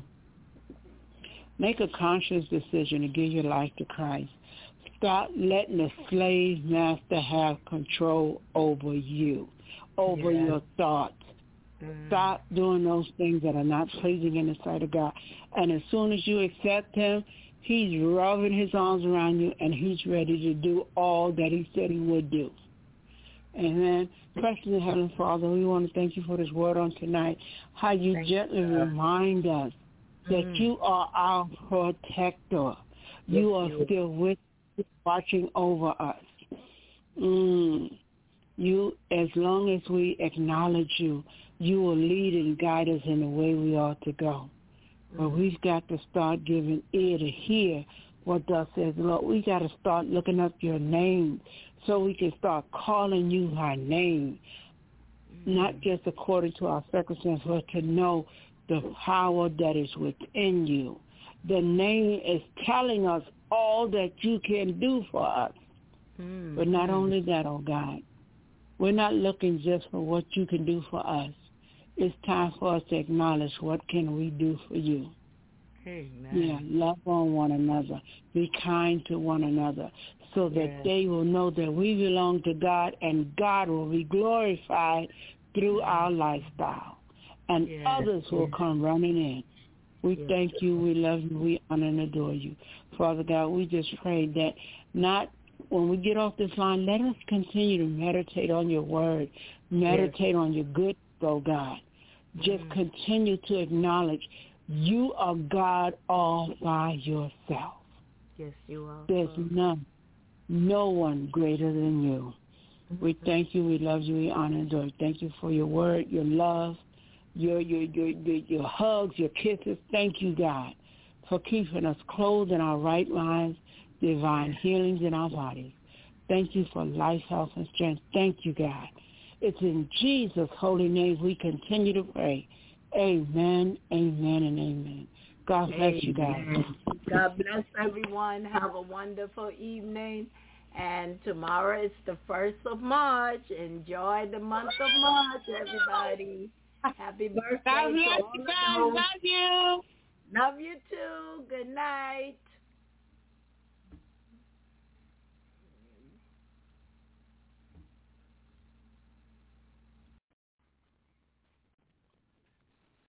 Make a conscious decision to give your life to Christ. Stop letting the slave master have control over you, over your thoughts. Stop doing those things that are not pleasing in the sight of God. And as soon as you accept him, he's rubbing his arms around you, and he's ready to do all that he said he would do. Amen. Precious Heavenly Father, we want to thank you for this word on tonight, how you gently remind us that you are our protector. You are still with us, watching over us. You, as long as we acknowledge you, you will lead and guide us in the way we ought to go. But we've got to start giving ear to hear what thus says the Lord. We got to start looking up your name so we can start calling you by name. not just according to our circumstances, but to know the power that is within you. The name is telling us all that you can do for us. But not only that, oh God, we're not looking just for what you can do for us. It's time for us to acknowledge what can we do for you. Amen. Yeah, love on one another. Be kind to one another so that they will know that we belong to God and God will be glorified through our lifestyle. And others will come running in. We thank you, we love you, we honor and adore you. Father God, we just pray that not when we get off this line, let us continue to meditate on your word, meditate on your good, oh God. Just continue to acknowledge you are God all by yourself. Yes, you are. There's no one greater than you. We thank you, we love you, we honor and adore you. Thank you for your word, your love, your hugs, your kisses. Thank you, God, for keeping us clothed in our right minds, divine healings in our bodies. Thank you for life, health, and strength. Thank you, God. It's in Jesus' holy name we continue to pray. Amen, amen, and amen. God bless you guys. God bless everyone. Have a wonderful evening. And tomorrow is the 1st of March. Enjoy the month of March, everybody. Happy birthday God bless to all you guys. of those. Love you. Love you too. Good night.